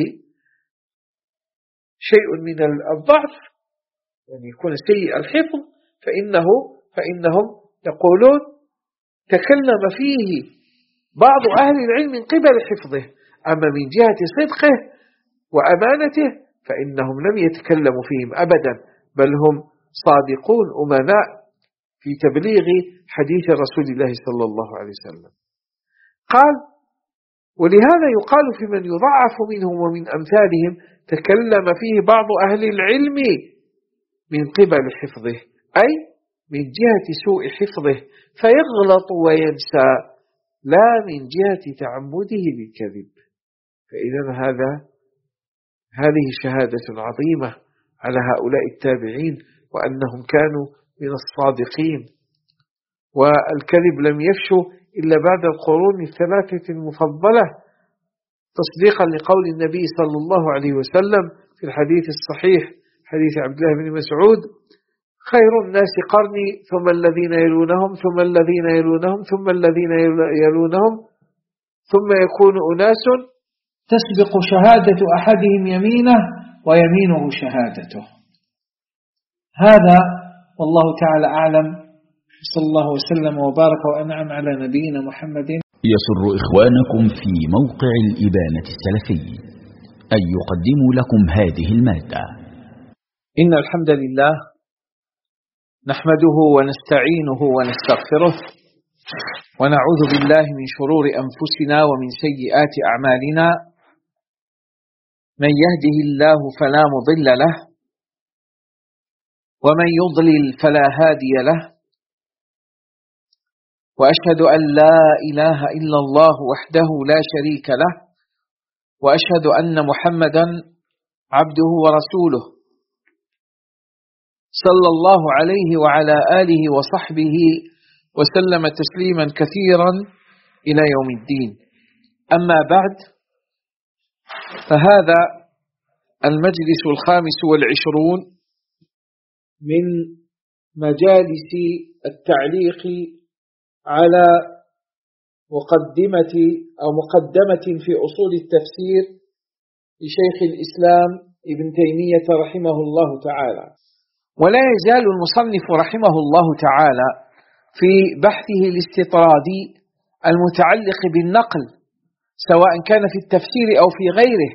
Speaker 2: شيء من الضعف، يعني يكون سيء الحفظ، فإنه فإنهم يقولون تكلم فيه بعض أهل العلم من قبل حفظه، أما من جهة صدقه وأمانته فإنهم لم يتكلموا فيهم أبدا، بل هم صادقون أمناء في تبليغ حديث رسول الله صلى الله عليه وسلم. قال: ولهذا يقال في من يضعف منهم ومن أمثالهم تكلم فيه بعض أهل العلم من قبل حفظه، أي من جهة سوء حفظه فيغلط وينسى، لا من جهة تعمده بالكذب. فإذا هذا هذه شهادة عظيمة على هؤلاء التابعين، وأنهم كانوا من الصادقين، والكذب لم يفشو إلا بعد القرون الثلاثة المفضلة، تصديقا لقول النبي صلى الله عليه وسلم في الحديث الصحيح حديث عبد الله بن مسعود: خير الناس قرني ثم الذين يلونهم ثم الذين يلونهم ثم الذين يلونهم ثم يكون أناس تسبق شهادة أحدهم يمينه ويمينه شهادته. هذا والله تعالى أعلم، صلى الله وسلم وبارك وأنعم على نبينا محمد.
Speaker 1: يسر إخوانكم في موقع الإبانة السلفي أن يقدموا لكم هذه المادة.
Speaker 2: إن الحمد لله نحمده ونستعينه ونستغفره، ونعوذ بالله من شرور أنفسنا ومن سيئات أعمالنا، من يهده الله فلا مضل له، ومن يضلل فلا هادي له، وأشهد أن لا إله إلا الله وحده لا شريك له، وأشهد أن محمدا عبده ورسوله صلى الله عليه وعلى آله وصحبه وسلم تسليما كثيرا إلى يوم الدين. أما بعد، فهذا المجلس الخامس والعشرون من مجالس التعليق على مقدمة أو مقدمة في أصول التفسير لشيخ الإسلام ابن تيمية رحمه الله تعالى. ولا يزال المصنف رحمه الله تعالى في بحثه الاستطرادي المتعلق بالنقل، سواء كان في التفسير أو في غيره،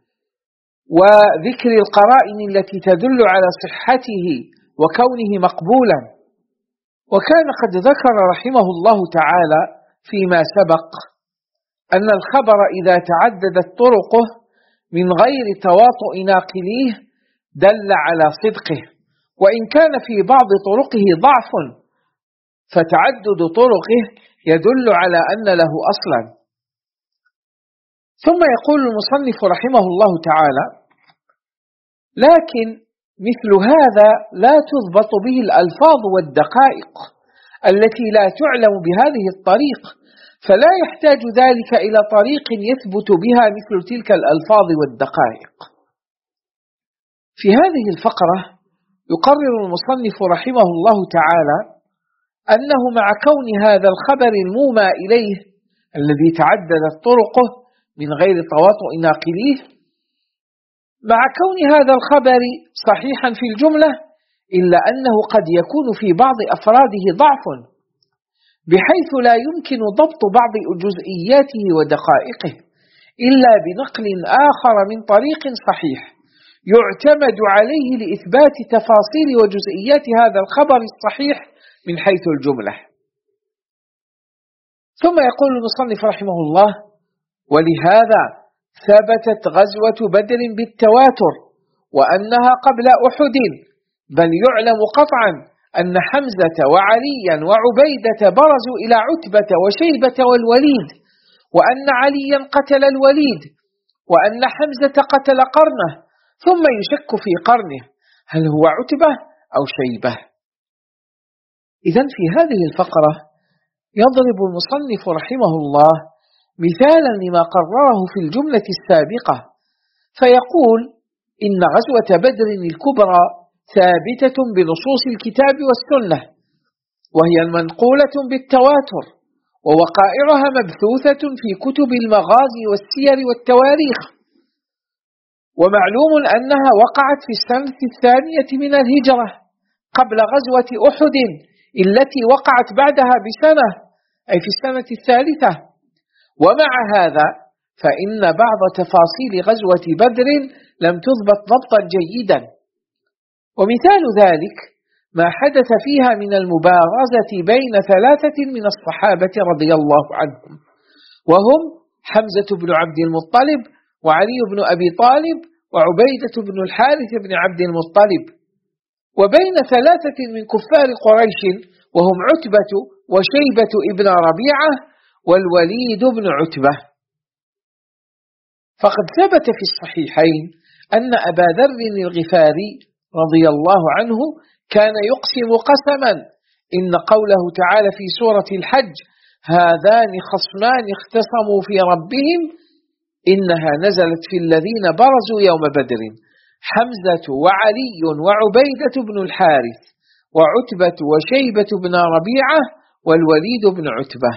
Speaker 2: وذكر القرائن التي تدل على صحته وكونه مقبولا. وكان قد ذكر رحمه الله تعالى فيما سبق أن الخبر إذا تعددت طرقه من غير تواطؤ ناقليه دل على صدقه، وإن كان في بعض طرقه ضعف فتعدد طرقه يدل على أن له أصلا. ثم يقول المصنف رحمه الله تعالى: لكن مثل هذا لا تضبط به الألفاظ والدقائق التي لا تعلم بهذه الطريق، فلا يحتاج ذلك إلى طريق يثبت بها مثل تلك الألفاظ والدقائق. في هذه الفقرة يقرر المصنف رحمه الله تعالى أنه مع كون هذا الخبر المومى إليه الذي تعددت طرقه من غير تواطؤ ناقليه، مع كون هذا الخبر صحيحا في الجملة، إلا أنه قد يكون في بعض أفراده ضعف، بحيث لا يمكن ضبط بعض جزئياته ودقائقه إلا بنقل آخر من طريق صحيح يعتمد عليه لإثبات تفاصيل وجزئيات هذا الخبر الصحيح من حيث الجملة. ثم يقول المصنف رحمه الله: ولهذا ثبتت غزوة بدر بالتواتر وأنها قبل أحد، بل يعلم قطعا أن حمزة وعليا وعبيدة برزوا إلى عتبة وشيبة والوليد، وأن عليا قتل الوليد، وأن حمزة قتل قرنه، ثم يشك في قرنه هل هو عتبة أو شيبة. إذن في هذه الفقرة يضرب المصنف رحمه الله مثالا لما قرره في الجملة السابقة، فيقول: إن غزوة بدر الكبرى ثابتة بنصوص الكتاب والسنة، وهي المنقولة بالتواتر، ووقائعها مبثوثة في كتب المغازي والسير والتواريخ، ومعلوم أنها وقعت في السنة الثانية من الهجرة قبل غزوة أحد التي وقعت بعدها بسنة، أي في السنة الثالثة. ومع هذا فإن بعض تفاصيل غزوة بدر لم تضبط ضبطا جيدا، ومثال ذلك ما حدث فيها من المبارزة بين ثلاثة من الصحابة رضي الله عنهم، وهم حمزة بن عبد المطلب وعلي بن أبي طالب وعبيدة بن الحارث بن عبد المطلب، وبين ثلاثة من كفار قريش وهم عتبة وشيبة ابن ربيعة والوليد بن عتبة. فقد ثبت في الصحيحين أن أبا ذر الغفاري رضي الله عنه كان يقسم قسما إن قوله تعالى في سورة الحج: هذان خصمان اختصموا في ربهم، إنها نزلت في الذين برزوا يوم بدر، حمزة وعلي وعبيدة بن الحارث وعتبة وشيبة بن ربيعة والوليد بن عتبة.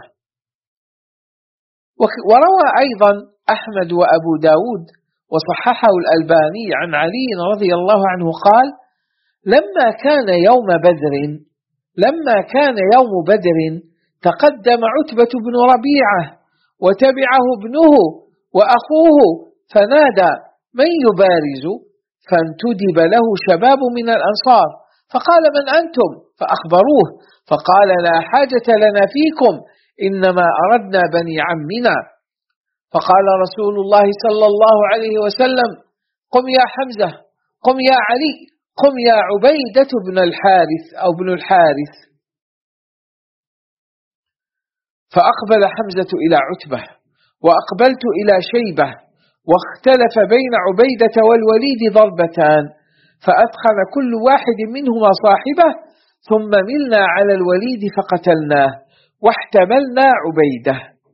Speaker 2: وروى أيضا أحمد وأبو داود وصححه الألباني عن علي رضي الله عنه قال: لما كان يوم بدر لما كان يوم بدر تقدم عتبة بن ربيعة وتبعه ابنه وأخوه فنادى: من يبارز؟ فانتدب له شباب من الأنصار، فقال: من أنتم؟ فأخبروه، فقال: لا حاجة لنا فيكم، إنما أردنا بني عمنا. فقال رسول الله صلى الله عليه وسلم: قم يا حمزة، قم يا علي، قم يا عبيدة بن الحارث أو بن الحارث. فأقبل حمزة إلى عتبة وأقبلت إلى شيبة، واختلف بين عبيدة والوليد ضربتان، فأدخل كل واحد منهما صاحبه، ثم ملنا على الوليد فقتلناه واحتملنا عبيدة.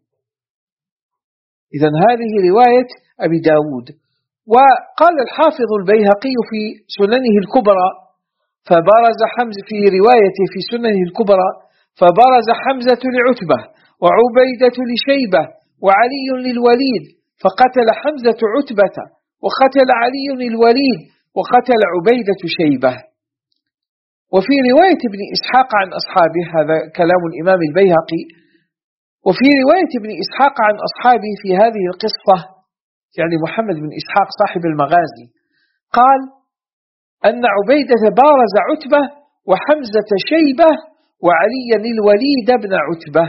Speaker 2: إذن هذه رواية أبي داود. وقال الحافظ البيهقي في سننه الكبرى: فبرز حمزة في روايته في سننه الكبرى فبرز حمزة لعتبة وعبيدة لشيبة وعلي للوليد، فقتل حمزة عتبة وقتل علي الوليد وقتل عبيدة شيبة. وفي رواية ابن إسحاق عن أصحابه، هذا كلام الإمام البيهقي، وفي رواية ابن إسحاق عن أصحابه في هذه القصة، يعني محمد بن إسحاق صاحب المغازي، قال أن عبيدة بارز عتبة وحمزة شيبة وعليا الوليد بن عتبة.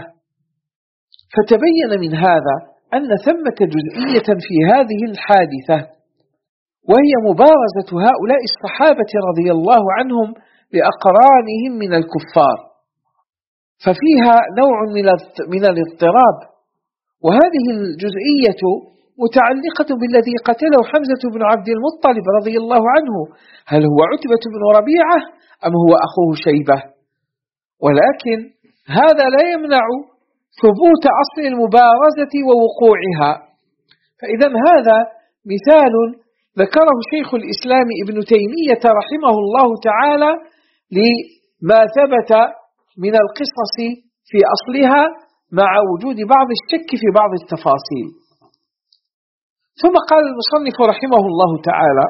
Speaker 2: فتبين من هذا أن ثمة جزئية في هذه الحادثة، وهي مبارزة هؤلاء الصحابة رضي الله عنهم لأقرانهم من الكفار، ففيها نوع من الاضطراب. وهذه الجزئية متعلقة بالذي قتله حمزة بن عبد المطلب رضي الله عنه، هل هو عتبة بن ربيعة أم هو أخوه شيبة؟ ولكن هذا لا يمنع ثبوت أصل المبارزة ووقوعها. فإذا هذا مثال ذكره شيخ الإسلام ابن تيمية رحمه الله تعالى لما ثبت من القصص في أصلها مع وجود بعض الشك في بعض التفاصيل. ثم قال المصنف رحمه الله تعالى: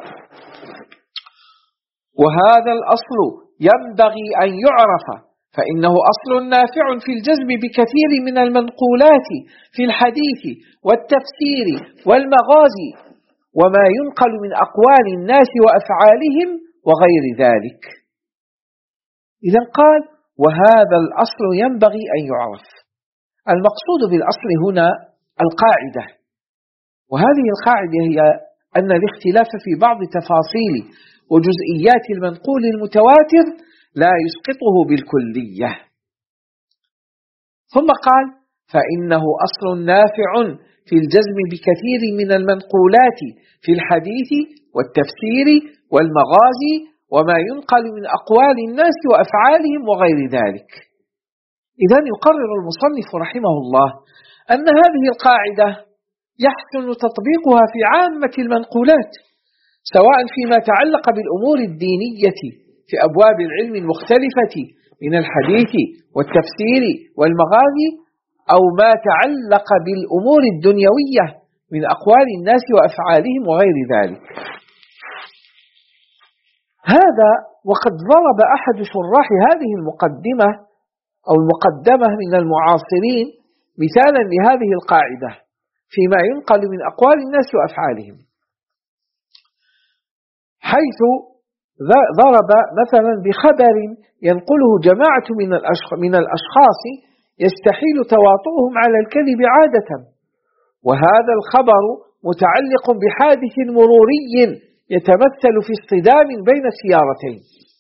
Speaker 2: وهذا الأصل ينبغي أن يعرف، فإنه أصل نافع في الجزم بكثير من المنقولات في الحديث والتفسير والمغازي وما ينقل من أقوال الناس وأفعالهم وغير ذلك. إذن قال: وهذا الأصل ينبغي أن يعرف. المقصود بالأصل هنا القاعدة، وهذه القاعدة هي أن الاختلاف في بعض تفاصيل وجزئيات المنقول المتواتر لا يسقطه بالكلية. ثم قال: فإنه أصل نافع في الجزم بكثير من المنقولات في الحديث والتفسير والمغازي وما ينقل من أقوال الناس وأفعالهم وغير ذلك. إذن يقرر المصنف رحمه الله أن هذه القاعدة يحسن تطبيقها في عامة المنقولات، سواء فيما تعلق بالأمور الدينية في أبواب العلم المختلفة من الحديث والتفسير والمغازي، أو ما تعلق بالأمور الدنيوية من أقوال الناس وأفعالهم وغير ذلك. هذا وقد ضرب أحد شراح هذه المقدمة أو المقدمة من المعاصرين مثالا لهذه القاعدة فيما ينقل من أقوال الناس وأفعالهم، حيث ضرب مثلا بخبر ينقله جماعة من الأشخاص يستحيل تواطؤهم على الكذب عادة، وهذا الخبر متعلق بحادث مروري يتمثل في اصطدام بين سيارتين،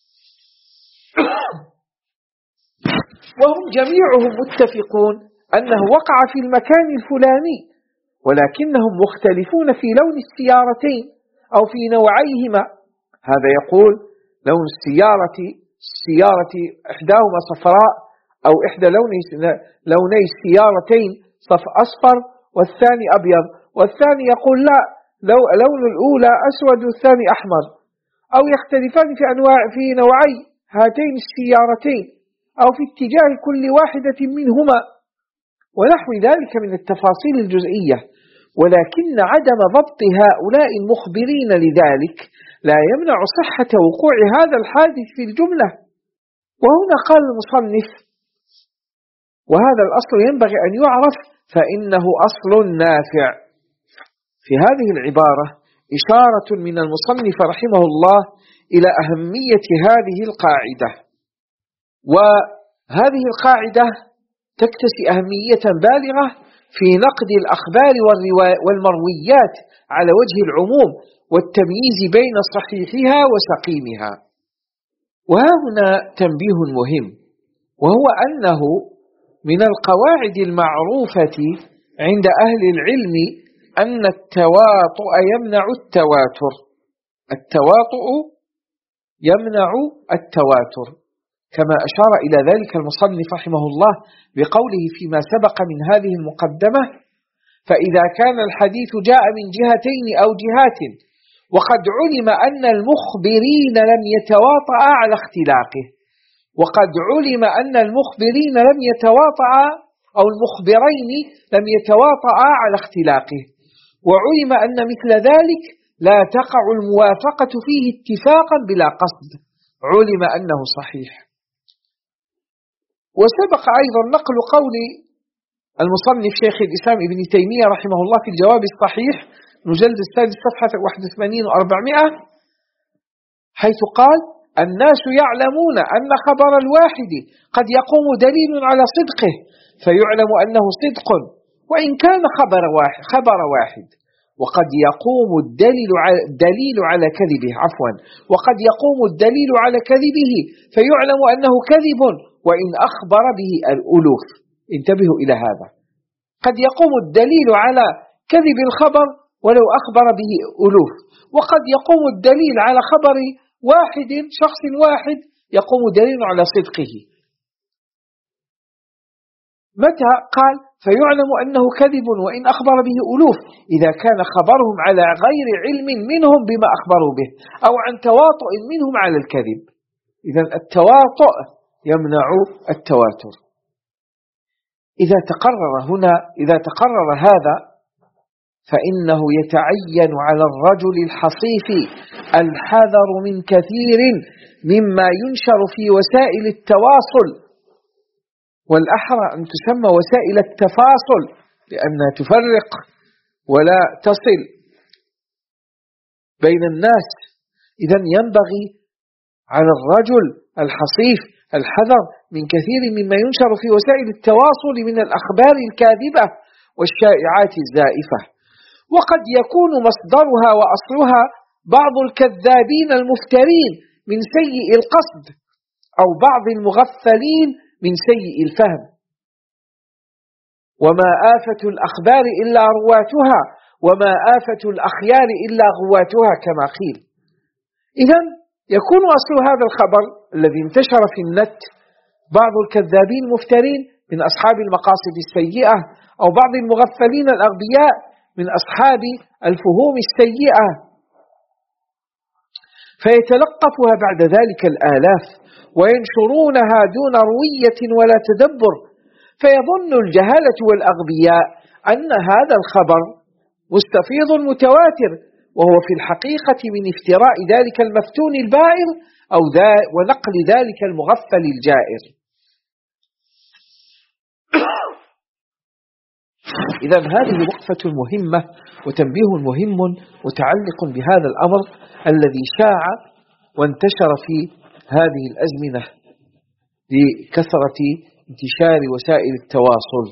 Speaker 2: وهم جميعهم متفقون أنه وقع في المكان الفلاني، ولكنهم مختلفون في لون السيارتين أو في نوعيهما. هذا يقول لون السيارة السيارة إحداهما صفراء أو إحدى لوني لوني السيارتين صف أصفر والثاني أبيض، والثاني يقول لا، لو لون الأولى أسود والثاني أحمر، أو يختلفان في أنواع في نوعي هاتين السيارتين أو في اتجاه كل واحدة منهما ونحو ذلك من التفاصيل الجزئية. ولكن عدم ضبط هؤلاء المخبرين لذلك لا يمنع صحة وقوع هذا الحادث في الجملة. وهنا قال المصنف: وهذا الأصل ينبغي أن يعرف فإنه أصل نافع. في هذه العبارة إشارة من المصنف رحمه الله إلى أهمية هذه القاعدة، وهذه القاعدة تكتسي أهمية بالغة في نقد الأخبار والمرويات على وجه العموم والتمييز بين صحيحها وسقيمها. وهنا تنبيه مهم، وهو أنه من القواعد المعروفة عند أهل العلم أن التواطؤ يمنع التواتر، التواطؤ يمنع التواتر، كما أشار إلى ذلك المصنف رحمه الله بقوله فيما سبق من هذه المقدمة: فإذا كان الحديث جاء من جهتين أو جهات وقد علم أن المخبرين لم يتواطأ على اختلاقه، وقد علم أن المخبرين لم يتواطأ أو المخبرين لم يتواطأ على اختلاقه، وعلم أن مثل ذلك لا تقع الموافقة فيه اتفاقا بلا قصد، علم أنه صحيح. وسبق أيضا نقل قول المصنف شيخ الإسلام ابن تيمية رحمه الله في الجواب الصحيح مجلد السادس صفحة واحد وثمانين وأربعمائة، حيث قال: الناس يعلمون أن خبر الواحد قد يقوم دليل على صدقه فيعلم أنه صدق وإن كان خبر واحد, خبر واحد وقد يقوم الدليل على, الدليل على كذبه عفوا وقد يقوم الدليل على كذبه فيعلم أنه كذب وإن أخبر به الألوف. انتبهوا إلى هذا، قد يقوم الدليل على كذب الخبر ولو أخبر به ألوف، وقد يقوم الدليل على خبر واحد شخص واحد يقوم دليل على صدقه. متى قال فيعلم أنه كذب وإن أخبر به ألوف؟ إذا كان خبرهم على غير علم منهم بما أخبروا به أو عن تواطؤ منهم على الكذب. إذن التواطؤ يمنع التواتر. إذا تقرر هنا إذا تقرر هذا فإنه يتعين على الرجل الحصيف الحذر من كثير مما ينشر في وسائل التواصل، والأحرى أن تسمى وسائل التفاصل لأنها تفرق ولا تصل بين الناس. إذن ينبغي على الرجل الحصيف الحذر من كثير مما ينشر في وسائل التواصل من الأخبار الكاذبة والشائعات الزائفة، وقد يكون مصدرها وأصلها بعض الكذابين المفترين من سيء القصد أو بعض المغفلين من سيء الفهم. وما آفة الأخبار إلا رواتها وما آفة الأخيار إلا غواتها كما قيل. إذن يكون أصل هذا الخبر الذي انتشر في النت بعض الكذابين المفترين من أصحاب المقاصد السيئة أو بعض المغفلين الأغبياء من أصحاب الفهوم السيئة، فيتلقفها بعد ذلك الآلاف وينشرونها دون روية ولا تدبر، فيظن الجهلة والأغبياء أن هذا الخبر مستفيض متواتر، وهو في الحقيقة من افتراء ذلك المفتون البائر أو ذا ونقل ذلك المغفل الجائر. إذن هذه وقفة مهمة وتنبيه مهم متعلق بهذا الأمر الذي شاع وانتشر في هذه الأزمنة لكثرة انتشار وسائل التواصل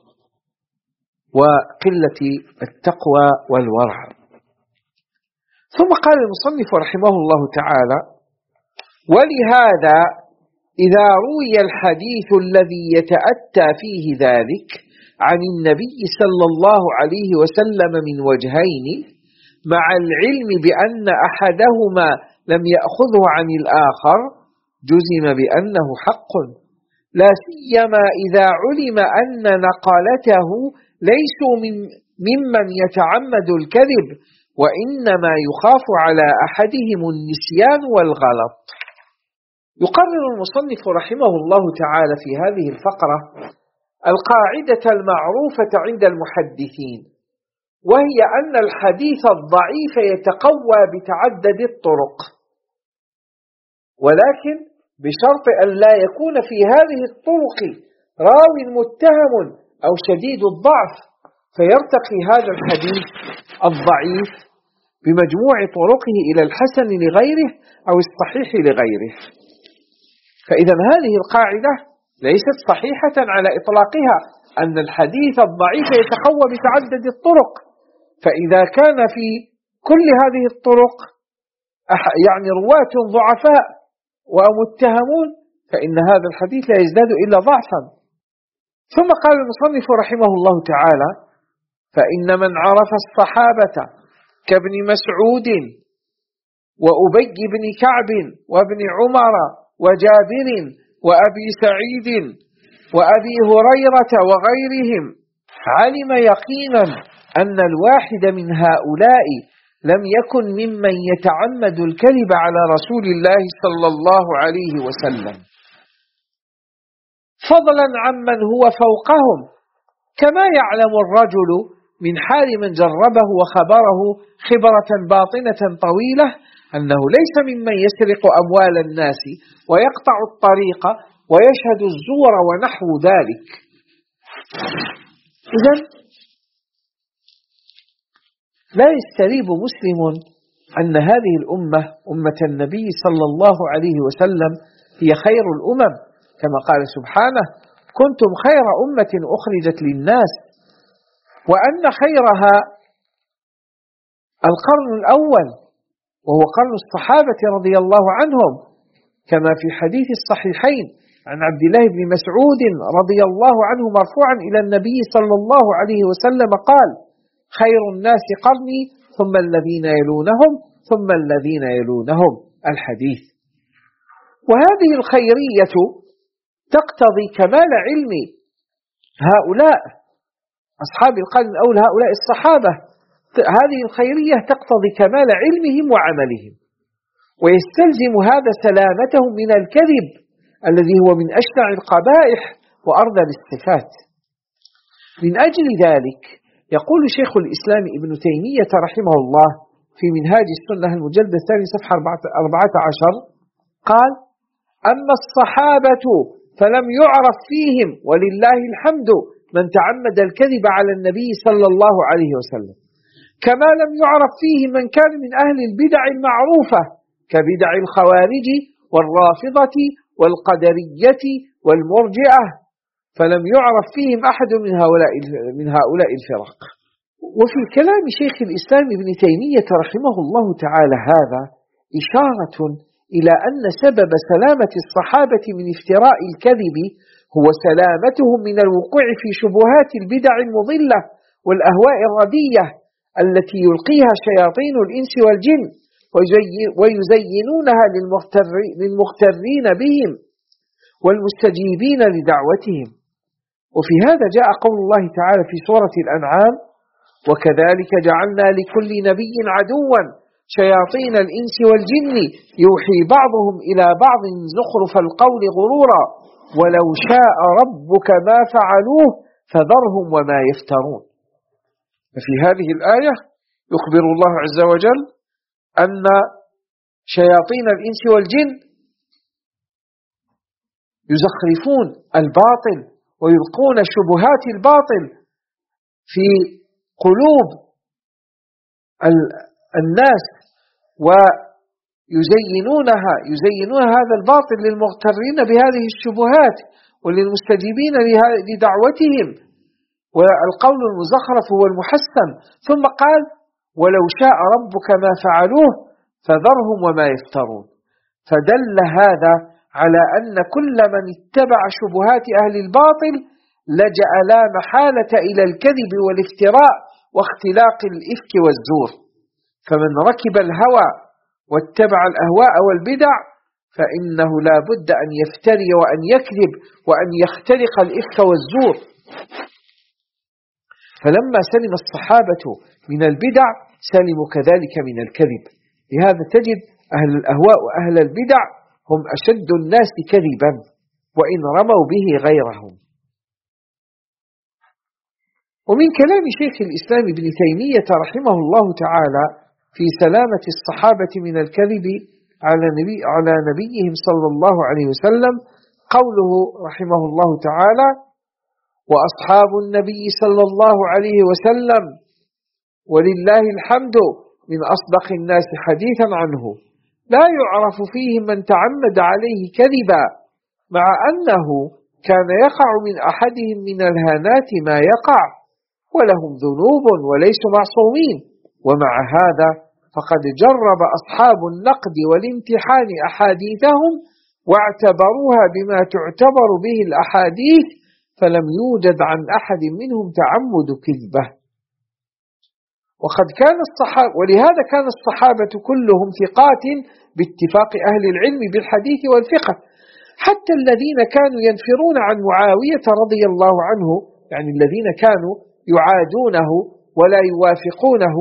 Speaker 2: وقلة التقوى والورع. ثم قال المصنف رحمه الله تعالى: ولهذا إذا روي الحديث الذي يتأتى فيه ذلك عن النبي صلى الله عليه وسلم من وجهين مع العلم بأن أحدهما لم يأخذه عن الآخر جزم بأنه حق، لا سيما إذا علم أن نقلته ليسوا من ممن يتعمد الكذب وإنما يخاف على أحدهم النسيان والغلط. يقرر المصنف رحمه الله تعالى في هذه الفقرة القاعدة المعروفة عند المحدثين، وهي أن الحديث الضعيف يتقوى بتعدد الطرق، ولكن بشرط أن لا يكون في هذه الطرق راو متهم أو شديد الضعف، فيرتقي هذا الحديث الضعيف بمجموع طرقه إلى الحسن لغيره أو الصحيح لغيره. فإذا هذه القاعدة ليست صحيحة على إطلاقها، أن الحديث الضعيف يتقوى بتعدد الطرق، فإذا كان في كل هذه الطرق يعني رواة ضعفاء ومتهمون فإن هذا الحديث لا يزداد إلا ضعفا. ثم قال المصنف رحمه الله تعالى: فإن من عرف الصحابة كابن مسعود وأبي بن كعب وابن عمر وجابر وأبي سعيد وأبي هريرة وغيرهم علم يقينا أن الواحد من هؤلاء لم يكن ممن يتعمد الكذب على رسول الله صلى الله عليه وسلم، فضلا عمن هو فوقهم، كما يعلم الرجل من حال من جربه وخبره خبرة باطنة طويلة أنه ليس ممن يسرق أموال الناس ويقطع الطريق ويشهد الزور ونحو ذلك. إذن لا يستريب مسلم أن هذه الأمة أمة النبي صلى الله عليه وسلم هي خير الأمم، كما قال سبحانه: كنتم خير أمة أخرجت للناس، وأن خيرها القرن الأول وهو قرن الصحابة رضي الله عنهم، كما في حديث الصحيحين عن عبد الله بن مسعود رضي الله عنه مرفوعا إلى النبي صلى الله عليه وسلم قال: خير الناس قرني ثم الذين يلونهم ثم الذين يلونهم. الحديث. وهذه الخيرية تقتضي كمال علم هؤلاء أصحاب القرن الأول، هؤلاء الصحابة. هذه الخيرية تقتضي كمال علمهم وعملهم، ويستلزم هذا سلامتهم من الكذب الذي هو من أشنع القبائح وأرذل الصفات. من أجل ذلك يقول شيخ الإسلام ابن تيمية رحمه الله في منهاج السنة المجلد الثاني صفحة أربعة عشر قال: أما الصحابة فلم يعرف فيهم ولله الحمد من تعمد الكذب على النبي صلى الله عليه وسلم، كما لم يعرف فيهم من كان من أهل البدع المعروفة كبدع الخوارج والرافضة والقدرية والمرجئة، فلم يعرف فيهم أحد من هؤلاء من هؤلاء الفرق. وفي كلام شيخ الإسلام ابن تيمية رحمه الله تعالى هذا إشارة إلى أن سبب سلامة الصحابة من افتراء الكذب هو سلامتهم من الوقوع في شبهات البدع المضلة والأهواء الردية التي يلقيها شياطين الإنس والجن ويزينونها للمغترين بهم والمستجيبين لدعوتهم. وفي هذا جاء قول الله تعالى في سورة الأنعام: وكذلك جعلنا لكل نبي عدوا شياطين الإنس والجن يوحي بعضهم إلى بعض زخرف القول غرورا ولو شاء ربك ما فعلوه فذرهم وما يفترون. ففي هذه الآية يخبر الله عز وجل أن شياطين الإنس والجن يزخرفون الباطل ويلقون شبهات الباطل في قلوب الناس ويزينونها يزينون هذا الباطل للمغترين بهذه الشبهات وللمستجيبين لدعوتهم، والقول المزخرف هو المحسن. ثم قال: ولو شاء ربك ما فعلوه فذرهم وما يفترون. فدل هذا على أن كل من اتبع شبهات أهل الباطل لجأ لا محالة إلى الكذب والافتراء واختلاق الإفك والزور. فمن ركب الهوى واتبع الأهواء والبدع فإنه لا بد أن يفتري وأن يكذب وأن يختلق الإفك والزور. فلما سلم الصحابة من البدع سلموا كذلك من الكذب. لهذا تجد أهل الأهواء وأهل البدع هم أشد الناس كذبا وإن رموا به غيرهم. ومن كلام شيخ الإسلام ابن تيمية رحمه الله تعالى في سلامة الصحابة من الكذب على, نبي على نبيهم صلى الله عليه وسلم قوله رحمه الله تعالى: وأصحاب النبي صلى الله عليه وسلم ولله الحمد من أصدق الناس حديثا عنه، لا يعرف فيهم من تعمد عليه كذبا، مع أنه كان يقع من أحدهم من الهانات ما يقع ولهم ذنوب وليسوا معصومين. ومع هذا فقد جرب أصحاب النقد والامتحان أحاديثهم واعتبروها بما تعتبر به الأحاديث، فلم يوجد عن أحد منهم تعمد كذبه. وقد كان الصحابة ولهذا كان الصحابة كلهم ثقات باتفاق أهل العلم بالحديث والفقه، حتى الذين كانوا ينفرون عن معاوية رضي الله عنه، يعني الذين كانوا يعادونه ولا يوافقونه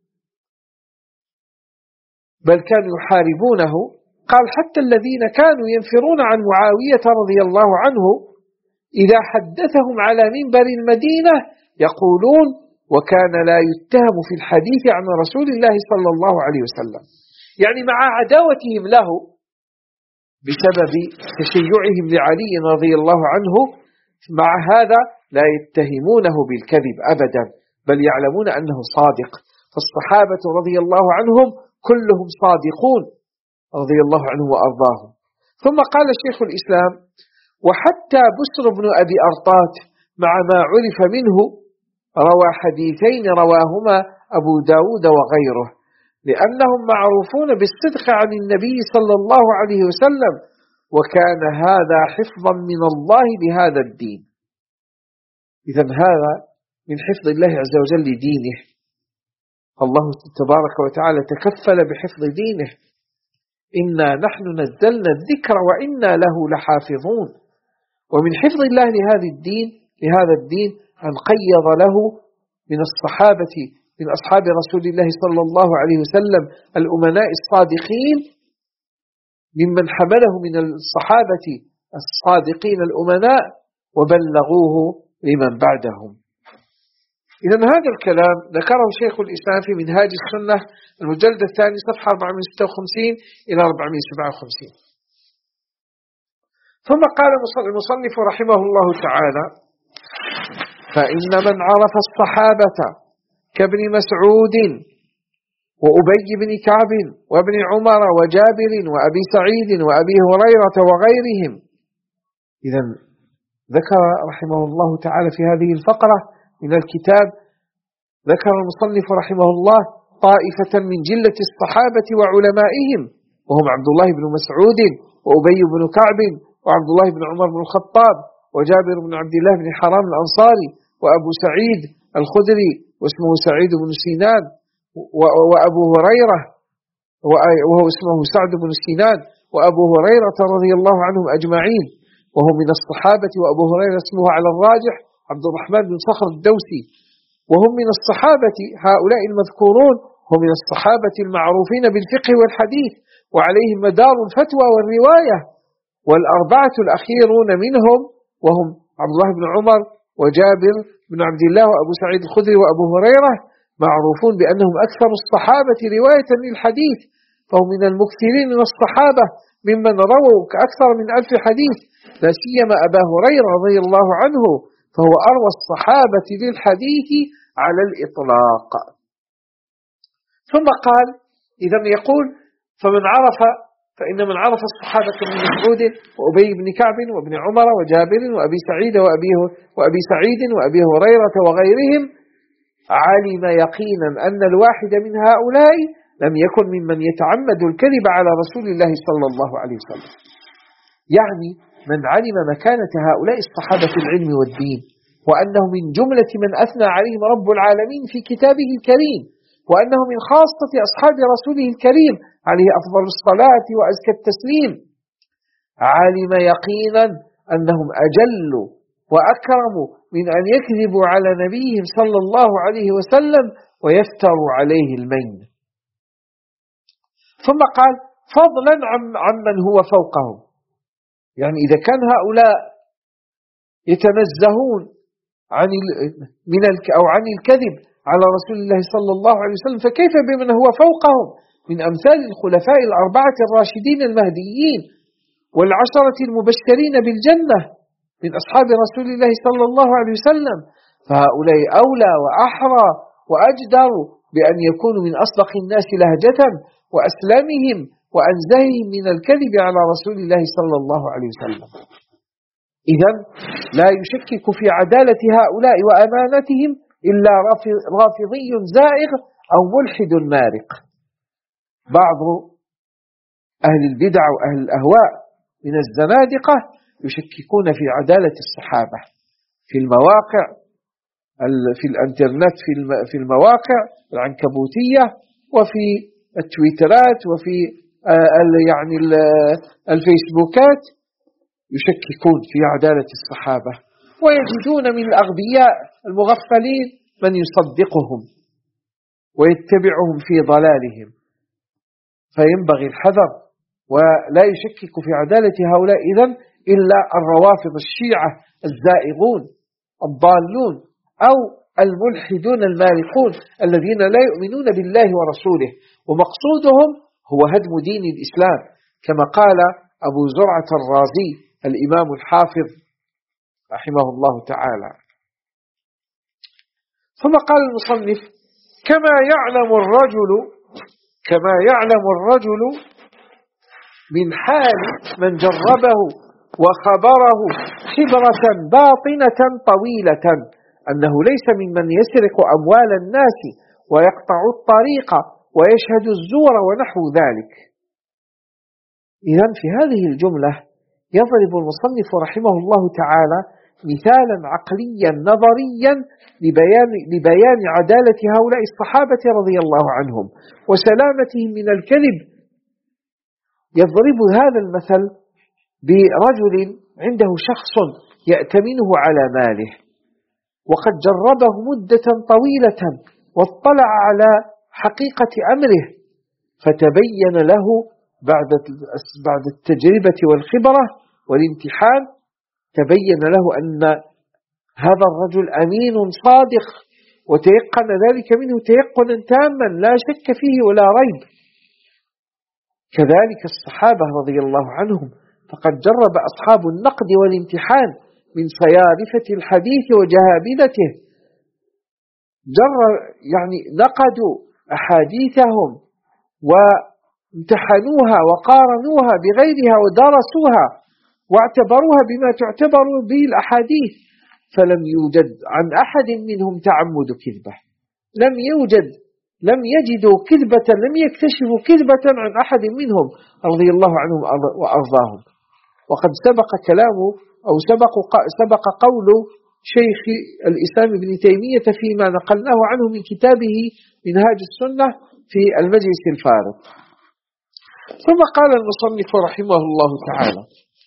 Speaker 2: بل كانوا يحاربونه، قال حتى الذين كانوا ينفرون عن معاوية رضي الله عنه إذا حدثهم على منبر المدينة يقولون: وكان لا يتهم في الحديث عن رسول الله صلى الله عليه وسلم. يعني مع عداوتهم له بسبب تشيعهم لعلي رضي الله عنه، مع هذا لا يتهمونه بالكذب أبدا، بل يعلمون أنه صادق. فالصحابة رضي الله عنهم كلهم صادقون رضي الله عنه وأرضاهم. ثم قال شيخ الإسلام: وحتى بسر بن أبي أرطات مع ما عرف منه روى حديثين رواهما أبو داود وغيره، لأنهم معروفون بالصدق عن النبي صلى الله عليه وسلم، وكان هذا حفظا من الله لهذا الدين. إذن هذا من حفظ الله عز وجل لدينه، الله تبارك وتعالى تكفل بحفظ دينه، إنا نحن نزلنا الذكر وإنا له لحافظون. ومن حفظ الله لهذا الدين لهذا الدين أن قيض له من الصحابة من أصحاب رسول الله صلى الله عليه وسلم الأمناء الصادقين، ممن حمله من الصحابة الصادقين الأمناء وبلغوه لمن بعدهم. إذن هذا الكلام ذكره شيخ الإسلام في منهاج السنة المجلد الثاني صفحة أربعمائة وستة وخمسين إلى أربعمائة وسبعة وخمسين. ثم قال المصنف رحمه الله تعالى: فإن من عرف الصحابة كابن مسعود وأبي بن كعب وابن عمر وجابر وأبي سعيد وأبي هريرة وغيرهم. إذن ذكر رحمه الله تعالى في هذه الفقرة من الكتاب، ذكر المصنف رحمه الله طائفة من جلة الصحابة وعلمائهم، وهم عبد الله بن مسعود وأبي بن كعب وعبد الله بن عمر بن الخطاب وجابر بن عبد الله بن حرام الأنصاري وأبو سعيد الخدري واسمه سعيد بن سينان وأبو هريرة وهو اسمه سعد بن سينان وأبو هريرة رضي الله عنهم أجمعين، وهم من الصحابة. وأبو هريرة اسمه على الراجح عبد الرحمن بن صخر الدوسي، وهم من الصحابة. هؤلاء المذكورون هم من الصحابة المعروفين بالفقه والحديث، وعليهم مدار الفتوى والرواية. والأربعة الأخيرون منهم وهم عبد الله بن عمر وجابر بن عبد الله وأبو سعيد الخدري وأبو هريرة معروفون بأنهم أكثر الصحابة رواية للحديث، فهم من المكثرين من الصحابة ممن رووا أكثر من ألف حديث، لا سيما أبا هريرة رضي الله عنه، فهو أروى الصحابة للحديث على الإطلاق. ثم قال: إذا يقول فمن عرف فإن من عرف الصحابة من مسعود وأبي بن كعب وابن عمر وجابر وأبي سعيد وأبي, وأبي سعيد وأبي هريرة وغيرهم علم يقينا أن الواحد من هؤلاء لم يكن ممن يتعمد الكذب على رسول الله صلى الله عليه وسلم. يعني من علم مكانة هؤلاء الصحابة في العلم والدين، وأنه من جملة من أثنى عليهم رب العالمين في كتابه الكريم، وأنه من خاصة أصحاب رسوله الكريم عليه أفضل الصلاة وأزكى التسليم، علم يقينا أنهم أجل وأكرم من أن يكذبوا على نبيهم صلى الله عليه وسلم ويفتروا عليه المين. ثم قال: فضلا عن من هو فوقهم. يعني إذا كان هؤلاء يتنزهون عن من أو عن الكذب على رسول الله صلى الله عليه وسلم، فكيف بمن هو فوقهم من أمثال الخلفاء الأربعة الراشدين المهديين والعشرة المبشرين بالجنة من أصحاب رسول الله صلى الله عليه وسلم؟ فهؤلاء أولى وأحرى وأجدر بأن يكونوا من أصدق الناس لهجة وأسلمهم وأنزههم من الكذب على رسول الله صلى الله عليه وسلم. إذن لا يشكك في عدالة هؤلاء وأمانتهم إلا رافضي زائغ أو ملحد مارق. بعض أهل البدع وأهل الأهواء من الزنادقة يشككون في عدالة الصحابة في المواقع، في الانترنت، في المواقع العنكبوتية وفي التويترات وفي يعني الفيسبوكات، يشككون في عدالة الصحابة، ويجدون من الأغبياء المغفلين من يصدقهم ويتبعهم في ضلالهم، فينبغي الحذر ولا يشكك في عدالة هؤلاء إذن إلا الروافض الشيعة الزائغون الضالون أو الملحدون المارقون الذين لا يؤمنون بالله ورسوله، ومقصودهم هو هدم دين الإسلام، كما قال أبو زرعة الرازي الإمام الحافظ رحمه الله تعالى. ثم قال المصنف: كما يعلم الرجل كما يعلم الرجل من حال من جربه وخبره خبرة باطنة طويلة أنه ليس ممن يسرق أموال الناس ويقطع الطريق ويشهد الزور ونحو ذلك. إذن في هذه الجملة يضرب المصنف رحمه الله تعالى مثالا عقليا نظريا لبيان, لبيان عدالة هؤلاء الصحابة رضي الله عنهم وسلامتهم من الكذب. يضرب هذا المثل برجل عنده شخص يأتمنه على ماله، وقد جربه مدة طويلة واطلع على حقيقة أمره، فتبين له بعد بعد التجربة والخبرة والامتحان تبين له أن هذا الرجل أمين صادق، وتيقن ذلك منه تيقنا تاما لا شك فيه ولا ريب. كذلك الصحابة رضي الله عنهم، فقد جرب أصحاب النقد والامتحان من صيارفة الحديث وجهابذته، جر يعني نقدوا أحاديثهم وامتحنوها وقارنوها بغيرها ودرسوها واعتبروها بما تعتبر به الأحاديث، فلم يوجد عن أحد منهم تعمد كذبة، لم يوجد لم يجدوا كذبة، لم يكتشفوا كذبة عن أحد منهم رضي الله عنهم وأرضاهم. وقد سبق كلامه أو سبق, سبق قول شيخ الإسلام ابن تيمية فيما نقلناه عنه من كتابه منهاج السنة في المجلس الفارق. ثم قال المصنف رحمه الله تعالى: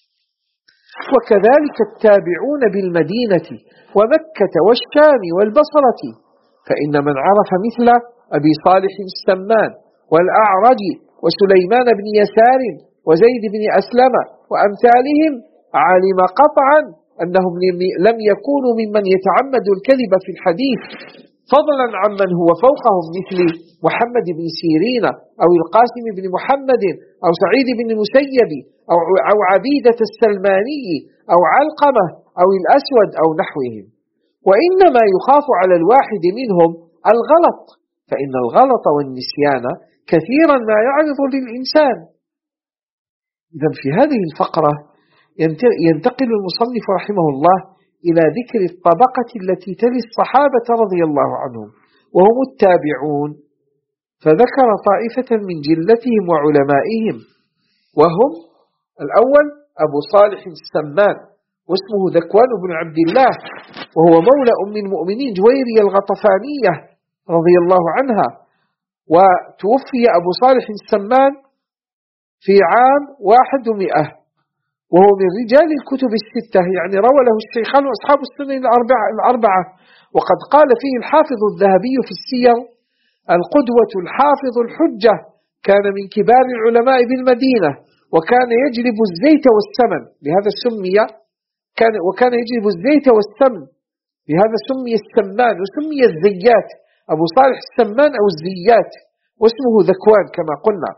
Speaker 2: وكذلك التابعون بالمدينة ومكة والشام والبصرة، فإن من عرف مثل أبي صالح السمان والأعرج وسليمان بن يسار وزيد بن أسلم وأمثالهم علم قطعا أنهم لم يكونوا ممن يتعمد الكذب في الحديث، فضلا عمن هو فوقهم مثل محمد بن سيرين أو القاسم بن محمد أو سعيد بن المسيب أو, أو عبيدة السلماني أو علقمة أو الأسود أو نحوهم. وإنما يخاف على الواحد منهم الغلط، فإن الغلط والنسيان كثيرا ما يعرض للإنسان. إذن في هذه الفقرة ينتقل المصنف رحمه الله إلى ذكر الطبقة التي تلي الصحابة رضي الله عنهم وهم التابعون، فذكر طائفة من جلتهم وعلمائهم، وهم: الأول أبو صالح السمان واسمه ذكوان بن عبد الله، وهو مولى أم المؤمنين جويرية الغطفانية رضي الله عنها، وتوفي أبو صالح السمان في عام واحد ومئة، وهو من رجال الكتب الستة، يعني روى له الشيخان وأصحاب السنن الأربعة. وقد قال فيه الحافظ الذهبي في السير: القدوة الحافظ الحجة، كان من كبار العلماء بالمدينة، وكان يجلب الزيت والسمن، لهذا سمي كان وكان يجلب الزيت والسمن، لهذا سمي السمان وسمي الزيات، أبو صالح السمان أو الزيات، واسمه ذكوان كما قلنا.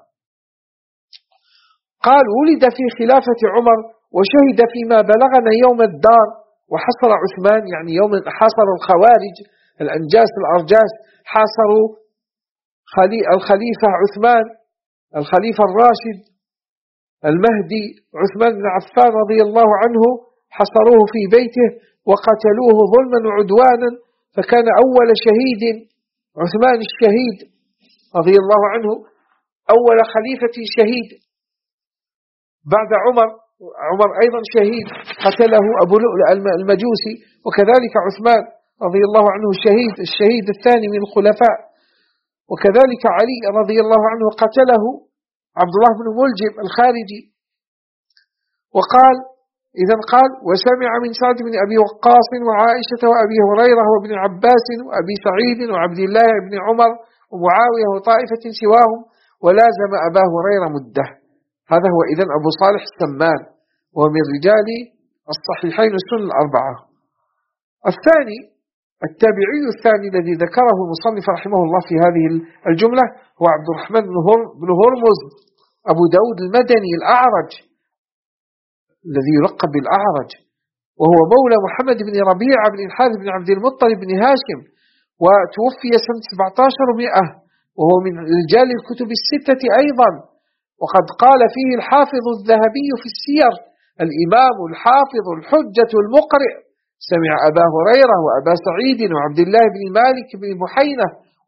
Speaker 2: قال: ولد في خلافة عمر، وشهد فيما بلغنا يوم الدار، وحصر عثمان، يعني يوم حاصر الخوارج الأنجاس الأرجاس، حاصروا الخليفة عثمان الخليفة الراشد المهدي عثمان بن عفان رضي الله عنه، حصروه في بيته وقتلوه ظلما وعدوانا، فكان أول شهيد عثمان الشهيد رضي الله عنه، أول خليفة شهيد بعد عمر. عمر أيضا شهيد، قتله أبو لؤلؤ المجوسي، وكذلك عثمان رضي الله عنه الشهيد الشهيد الثاني من الخلفاء، وكذلك علي رضي الله عنه قتله عبد الله بن ملجم الخارجي. وقال إذا قال: وسمع من سعد بن أبي وقاص وعائشة وأبي هريرة وابن عباس وأبي سعيد وعبد الله بن عمر ومعاوية وطائفة سواهم، ولازم أبا هريرة مدة. هذا هو إذن أبو صالح السمان، ومن رجال الصحيحين السنن الأربعة. الثاني التابعي الثاني الذي ذكره المصنف رحمه الله في هذه الجملة هو عبد الرحمن بن هرمز أبو داود المدني الأعرج، الذي يلقب بالأعرج، وهو مولى محمد بن ربيعة بن الحارث بن عبد المطلب بن هاشم، وتوفي سنة سبعة عشر ومئة، وهو من رجال الكتب الستة أيضا. وقد قال فيه الحافظ الذهبي في السير: الإمام الحافظ الحجة المقرئ، سمع أبا هريرة وأبا سعيد وعبد الله بن مالك بن بحينة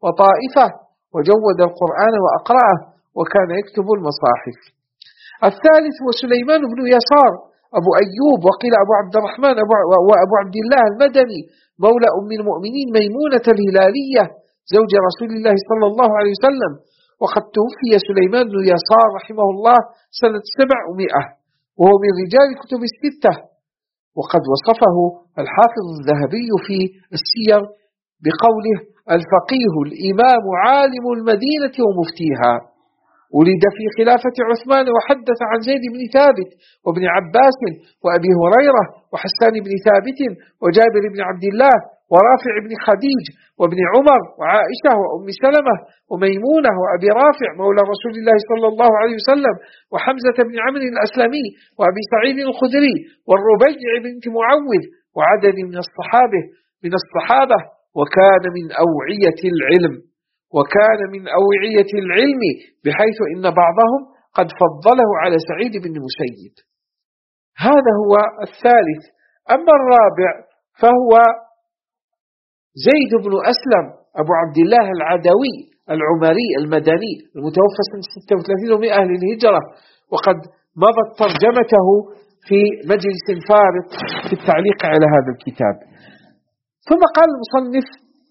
Speaker 2: وطائفة، وجود القرآن وأقرأه، وكان يكتب المصاحف. الثالث هو سليمان بن يسار أبو أيوب، وقيل أبو عبد الرحمن وأبو عبد الله المدني، مولى أم المؤمنين ميمونة الهلالية زوج رسول الله صلى الله عليه وسلم. وقد توفي سليمان بن يسار رحمه الله سنة سبعمائة، وهو من رجال الكتب الستة. وقد وصفه الحافظ الذهبي في السير بقوله: الفقيه الإمام عالم المدينة ومفتيها، ولد في خلافة عثمان، وحدث عن زيد بن ثابت وابن عباس وأبي هريرة وحسان بن ثابت وجابر بن عبد الله ورافع بن خديج وابن عمر وعائشة وأم سلمة وميمونة وأبي رافع مولى رسول الله صلى الله عليه وسلم وحمزة بن عمرو الأسلمي وأبي سعيد الخدري والربيع بنت معوذ وعدد من الصحابة من الصحابة وكان من أوعية العلم وكان من أوعية العلم بحيث إن بعضهم قد فضله على سعيد بن المسيب. هذا هو الثالث. أما الرابع فهو زيد بن أسلم أبو عبد الله العدوي العمري المدني المتوفى سنة ستة وثلاثين ومائة للهجرة، وقد مضت ترجمته في مجلس فارق في التعليق على هذا الكتاب. ثم قال المصنف: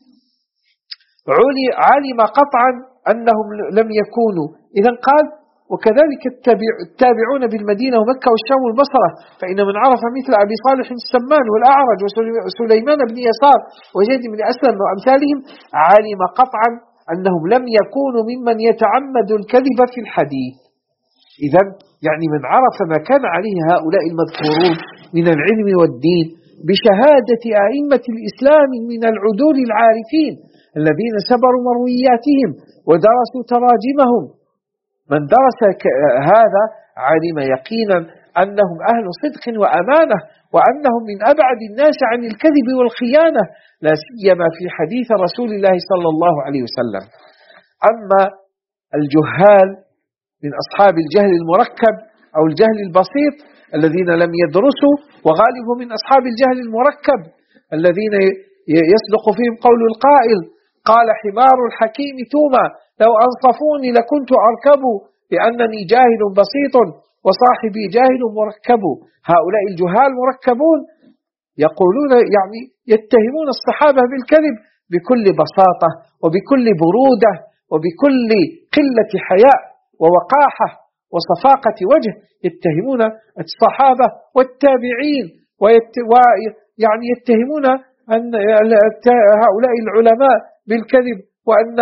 Speaker 2: علم قطعا أنهم لم يكونوا. إذن قال: وكذلك التابعون بالمدينة ومكة والشام والبصرة، فإن من عرف مثل أبي صالح السمان والأعرج وسليمان بن يسار وزيد بن أسلم وأمثالهم علم قطعا أنهم لم يكونوا ممن يتعمد الكذب في الحديث. إذن يعني من عرف ما كان عليه هؤلاء المذكورون من العلم والدين بشهادة أئمة الإسلام من العدول العارفين الذين سبروا مروياتهم ودرسوا تراجمهم، من درس هذا علم يقينا أنهم أهل صدق وأمانة، وأنهم من أبعد الناس عن الكذب والخيانة، لا سيما في حديث رسول الله صلى الله عليه وسلم. أما الجهال من أصحاب الجهل المركب أو الجهل البسيط الذين لم يدرسوا، وغالبهم من أصحاب الجهل المركب الذين يصدق فيهم قول القائل: قال حمار الحكيم توما لو أنصفوني لكنت أركب لأنني جاهل بسيط وصاحبي جاهل مركب. هؤلاء الجهال مركبون يقولون يعني يتهمون الصحابة بالكذب بكل بساطة وبكل برودة وبكل قلة حياء ووقاحة وصفاقة وجه، يتهمون الصحابة والتابعين ويعني يتهمون أن هؤلاء العلماء بالكذب، وأن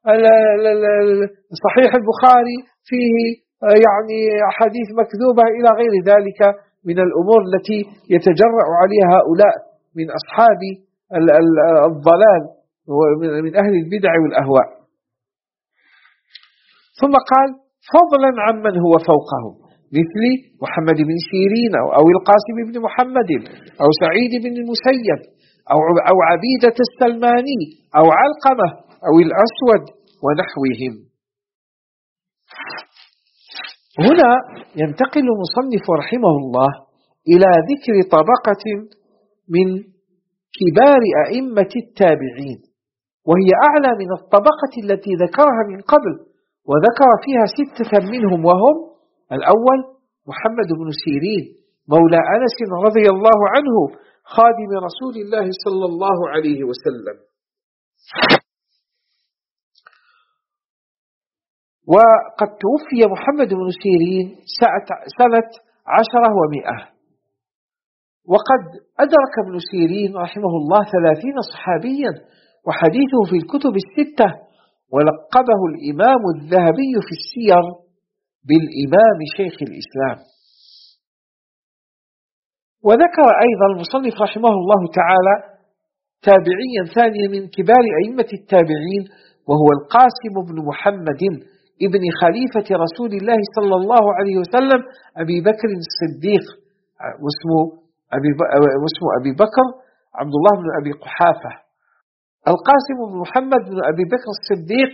Speaker 2: صحيح البخاري فيه يعني أحاديث مكذوبة إلى غير ذلك من الأمور التي يتجرأ عليها هؤلاء من أصحاب الضلال ومن أهل البدع والأهواء. ثم قال: فضلا عن من هو فوقهم مثل محمد بن سيرين أو القاسم بن محمد أو سعيد بن المسيب أو عبيدة السلماني أو علقمة أو الأسود ونحوهم. هنا ينتقل المصنف رحمه الله إلى ذكر طبقة من كبار أئمة التابعين، وهي أعلى من الطبقة التي ذكرها من قبل، وذكر فيها ستة منهم، وهم: الأول محمد بن سيرين مولى أنس رضي الله عنه خادم رسول الله صلى الله عليه وسلم، وقد توفي محمد بن سيرين سنة عشرة ومئة، وقد أدرك ابن سيرين رحمه الله ثلاثين صحابيا، وحديثه في الكتب الستة، ولقبه الإمام الذهبي في السير بالإمام شيخ الإسلام. وذكر أيضا المصنف رحمه الله تعالى تابعيا ثانيا من كبار أئمة التابعين، وهو القاسم بن محمد ابن خليفة رسول الله صلى الله عليه وسلم أبي بكر الصديق، واسمه أبي, واسمه أبي بكر عبد الله بن أبي قحافة. القاسم بن محمد بن أبي بكر الصديق،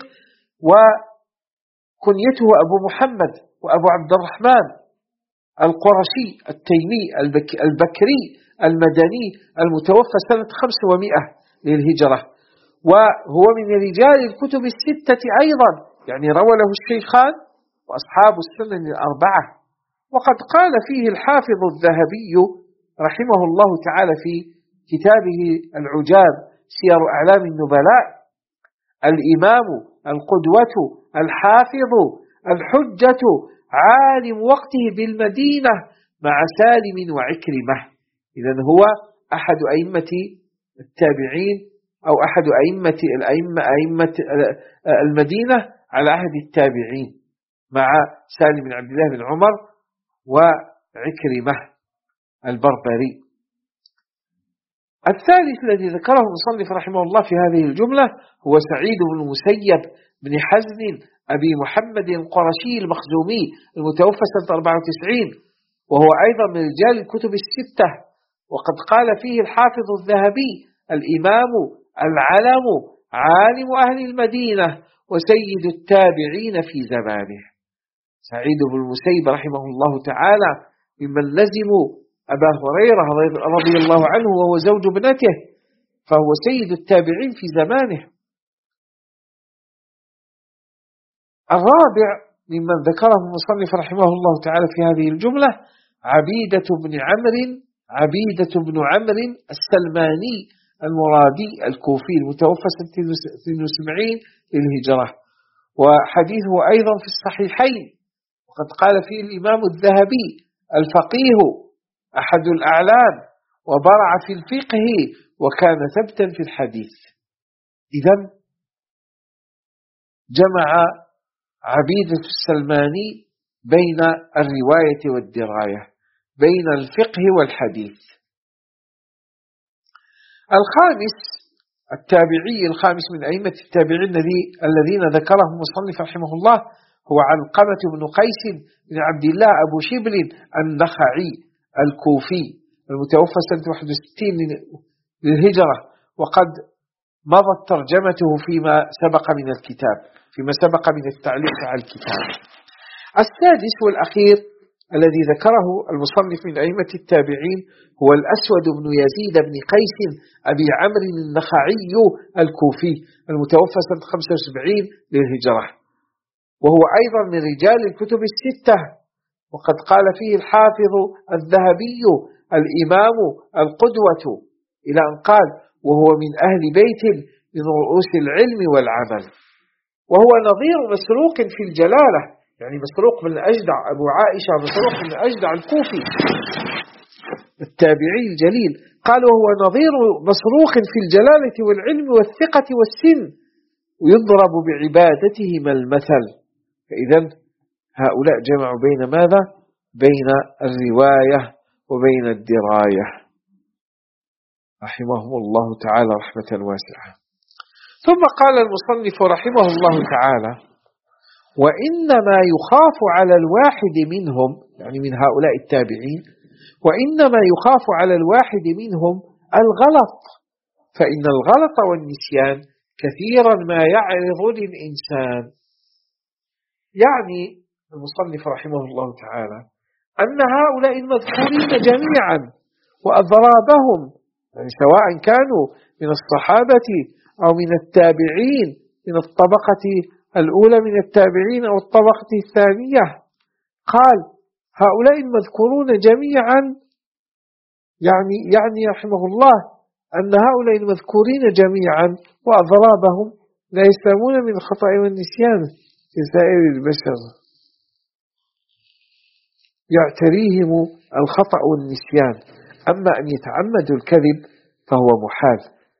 Speaker 2: وكنيته أبو محمد وأبو عبد الرحمن القرشي التيمي البكري المدني المتوفى سنة خمس ومئة للهجرة، وهو من رجال الكتب الستة أيضا، يعني روى له الشيخان وأصحاب السنن الأربعة. وقد قال فيه الحافظ الذهبي رحمه الله تعالى في كتابه العجاب سير أعلام النبلاء: الإمام القدوة الحافظ الحجة عالم وقته بالمدينة مع سالم وعكرمة. إذن هو أحد أئمة التابعين أو أحد أئمة الأئمة أئمة المدينة على عهد التابعين مع سالم بن عبد الله بن عمر وعكرمة البربري. الثالث الذي ذكره المصنف رحمه الله في هذه الجملة هو سعيد بن المسيب بن حزن أبي محمد القرشي المخزومي المتوفى سنة أربعة وتسعين، وهو أيضا من رجال الكتب الستة. وقد قال فيه الحافظ الذهبي: الإمام العلم عالم أهل المدينة وسيد التابعين في زمانه. سعيد بن المسيب رحمه الله تعالى ممن لزموا أبا هريرة رضي الله عنه وهو زوج ابنته، فهو سيد التابعين في زمانه. الرابع ممن ذكره المصنف رحمه الله تعالى في هذه الجملة عبيدة بن عمرو عبيدة بن عمرو السلماني المرادي الكوفي المتوفى سنة اثنين وسبعين للهجرة، وحديثه أيضا في الصحيحين. وقد قال فيه الإمام الذهبي: الفقيه أحد الأعلام وبرع في الفقه وكان ثبتا في الحديث. إذن جمع عبيدة السلماني بين الرواية والدراية، بين الفقه والحديث. الخامس التابعي الخامس من أئمة التابعين الذين ذكرهم المصنف رحمه الله هو علقمة بن قيس بن عبد الله أبو شبل النخعي الكوفي المتوفى سنة واحد وستين للهجرة، وقد مضت ترجمته فيما سبق من الكتاب فيما سبق من التعليق على الكتاب. السادس والأخير الذي ذكره المصنف من أئمة التابعين هو الأسود بن يزيد بن قيس أبي عمرو النخعي الكوفي المتوفى سنة خمسة وسبعين للهجرة، وهو أيضا من رجال الكتب الستة. وقد قال فيه الحافظ الذهبي: الإمام القدوة، إلى أن قال: وهو من أهل بيت من رؤوس العلم والعمل. وهو نظير مسروق في الجلالة، يعني مسروق بن الأجدع أبو عائشة مسروق بن الأجدع الكوفي التابعي الجليل، قال: وهو نظير مسروق في الجلالة والعلم والثقة والسن، ويضرب بعبادتهما المثل. فإذا هؤلاء جمعوا بين ماذا؟ بين الرواية وبين الدراية رحمهم الله تعالى رحمة واسعة. ثم قال المصنف رحمه الله تعالى: وإنما يخاف على الواحد منهم، يعني من هؤلاء التابعين، وإنما يخاف على الواحد منهم الغلط، فإن الغلط والنسيان كثيرا ما يعرض للإنسان. يعني المصنف رحمه الله تعالى أن هؤلاء المذكورين جميعا وأضرابهم، يعني سواء كانوا من الصحابة أو من التابعين من الطبقة الأولى من التابعين أو الطبقة الثانية، قال: هؤلاء المذكورون جميعا، يعني يعني رحمه الله أن هؤلاء المذكورين جميعا وأضرابهم لا يسلمون من الخطأ والنسيان كسائر البشر، يعتريهم الخطأ والنسيان، أما أن يتعمدوا الكذب فهو محال.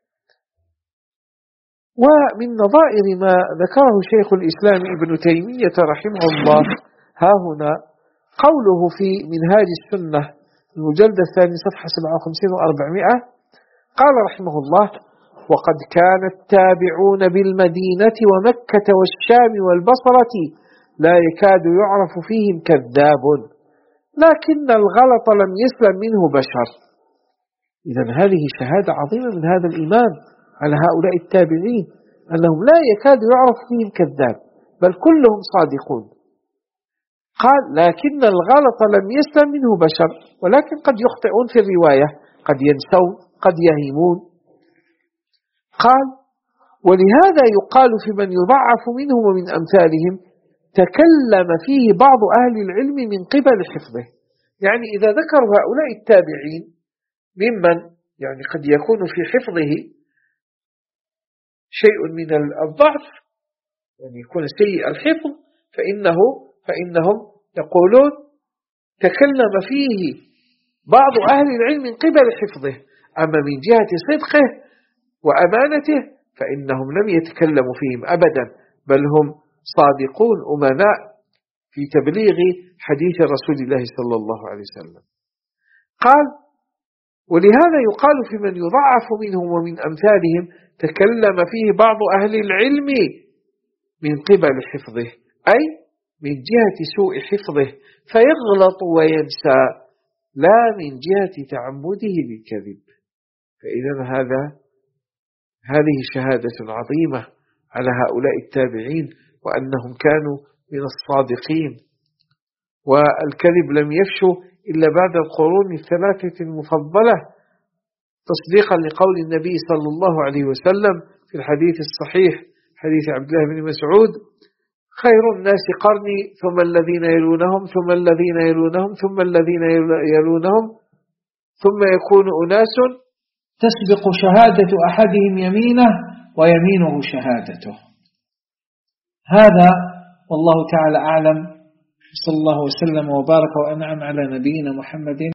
Speaker 2: ومن نظائر ما ذكره شيخ الإسلام ابن تيمية رحمه الله ها هنا قوله في منهاج السنة المجلد الثاني صفحة سبعة وخمسين وأربعمائة، قال رحمه الله: وقد كان التابعون بالمدينة ومكة والشام والبصرة لا يكاد يعرف فيهم كذاب، لكن الغلط لم يسلم منه بشر. إذن هذه شهادة عظيمة من هذا الإمام على هؤلاء التابعين، أنهم لا يكاد يعرف فيهم كذاب، بل كلهم صادقون. قال: لكن الغلط لم يسلم منه بشر، ولكن قد يخطئون في الرواية، قد ينسون، قد يهيمون. قال: ولهذا يقال في من يضعف منهم ومن أمثالهم تكلم فيه بعض أهل العلم من قبل حفظه. يعني إذا ذكروا هؤلاء التابعين ممن يعني قد يكون في حفظه شيء من الضعف، يعني يكون سيء الحفظ، فإنه فإنهم يقولون تكلم فيه بعض أهل العلم من قبل حفظه، أما من جهة صدقه وأمانته فإنهم لم يتكلموا فيهم أبدا، بل هم صادقون أمناء في تبليغ حديث رسول الله صلى الله عليه وسلم. قال: ولهذا يقال في من يضعف منهم ومن أمثالهم تكلم فيه بعض أهل العلم من قبل حفظه، أي من جهة سوء حفظه فيغلط وينسى، لا من جهة تعمده بالكذب. فإذا هذا هذه شهادة عظيمة على هؤلاء التابعين، وأنهم كانوا من الصادقين، والكذب لم يفشو إلا بعد القرون الثلاثة المفضلة، تصديقا لقول النبي صلى الله عليه وسلم في الحديث الصحيح حديث عبد الله بن مسعود: خير الناس قرني ثم الذين يلونهم ثم الذين يلونهم ثم الذين يلونهم ثم يكون أناس تسبق شهادة أحدهم يمينه ويمينه شهادته. هذا والله تعالى أعلم. صلى الله وسلم وبارك وأنعم على نبينا محمد.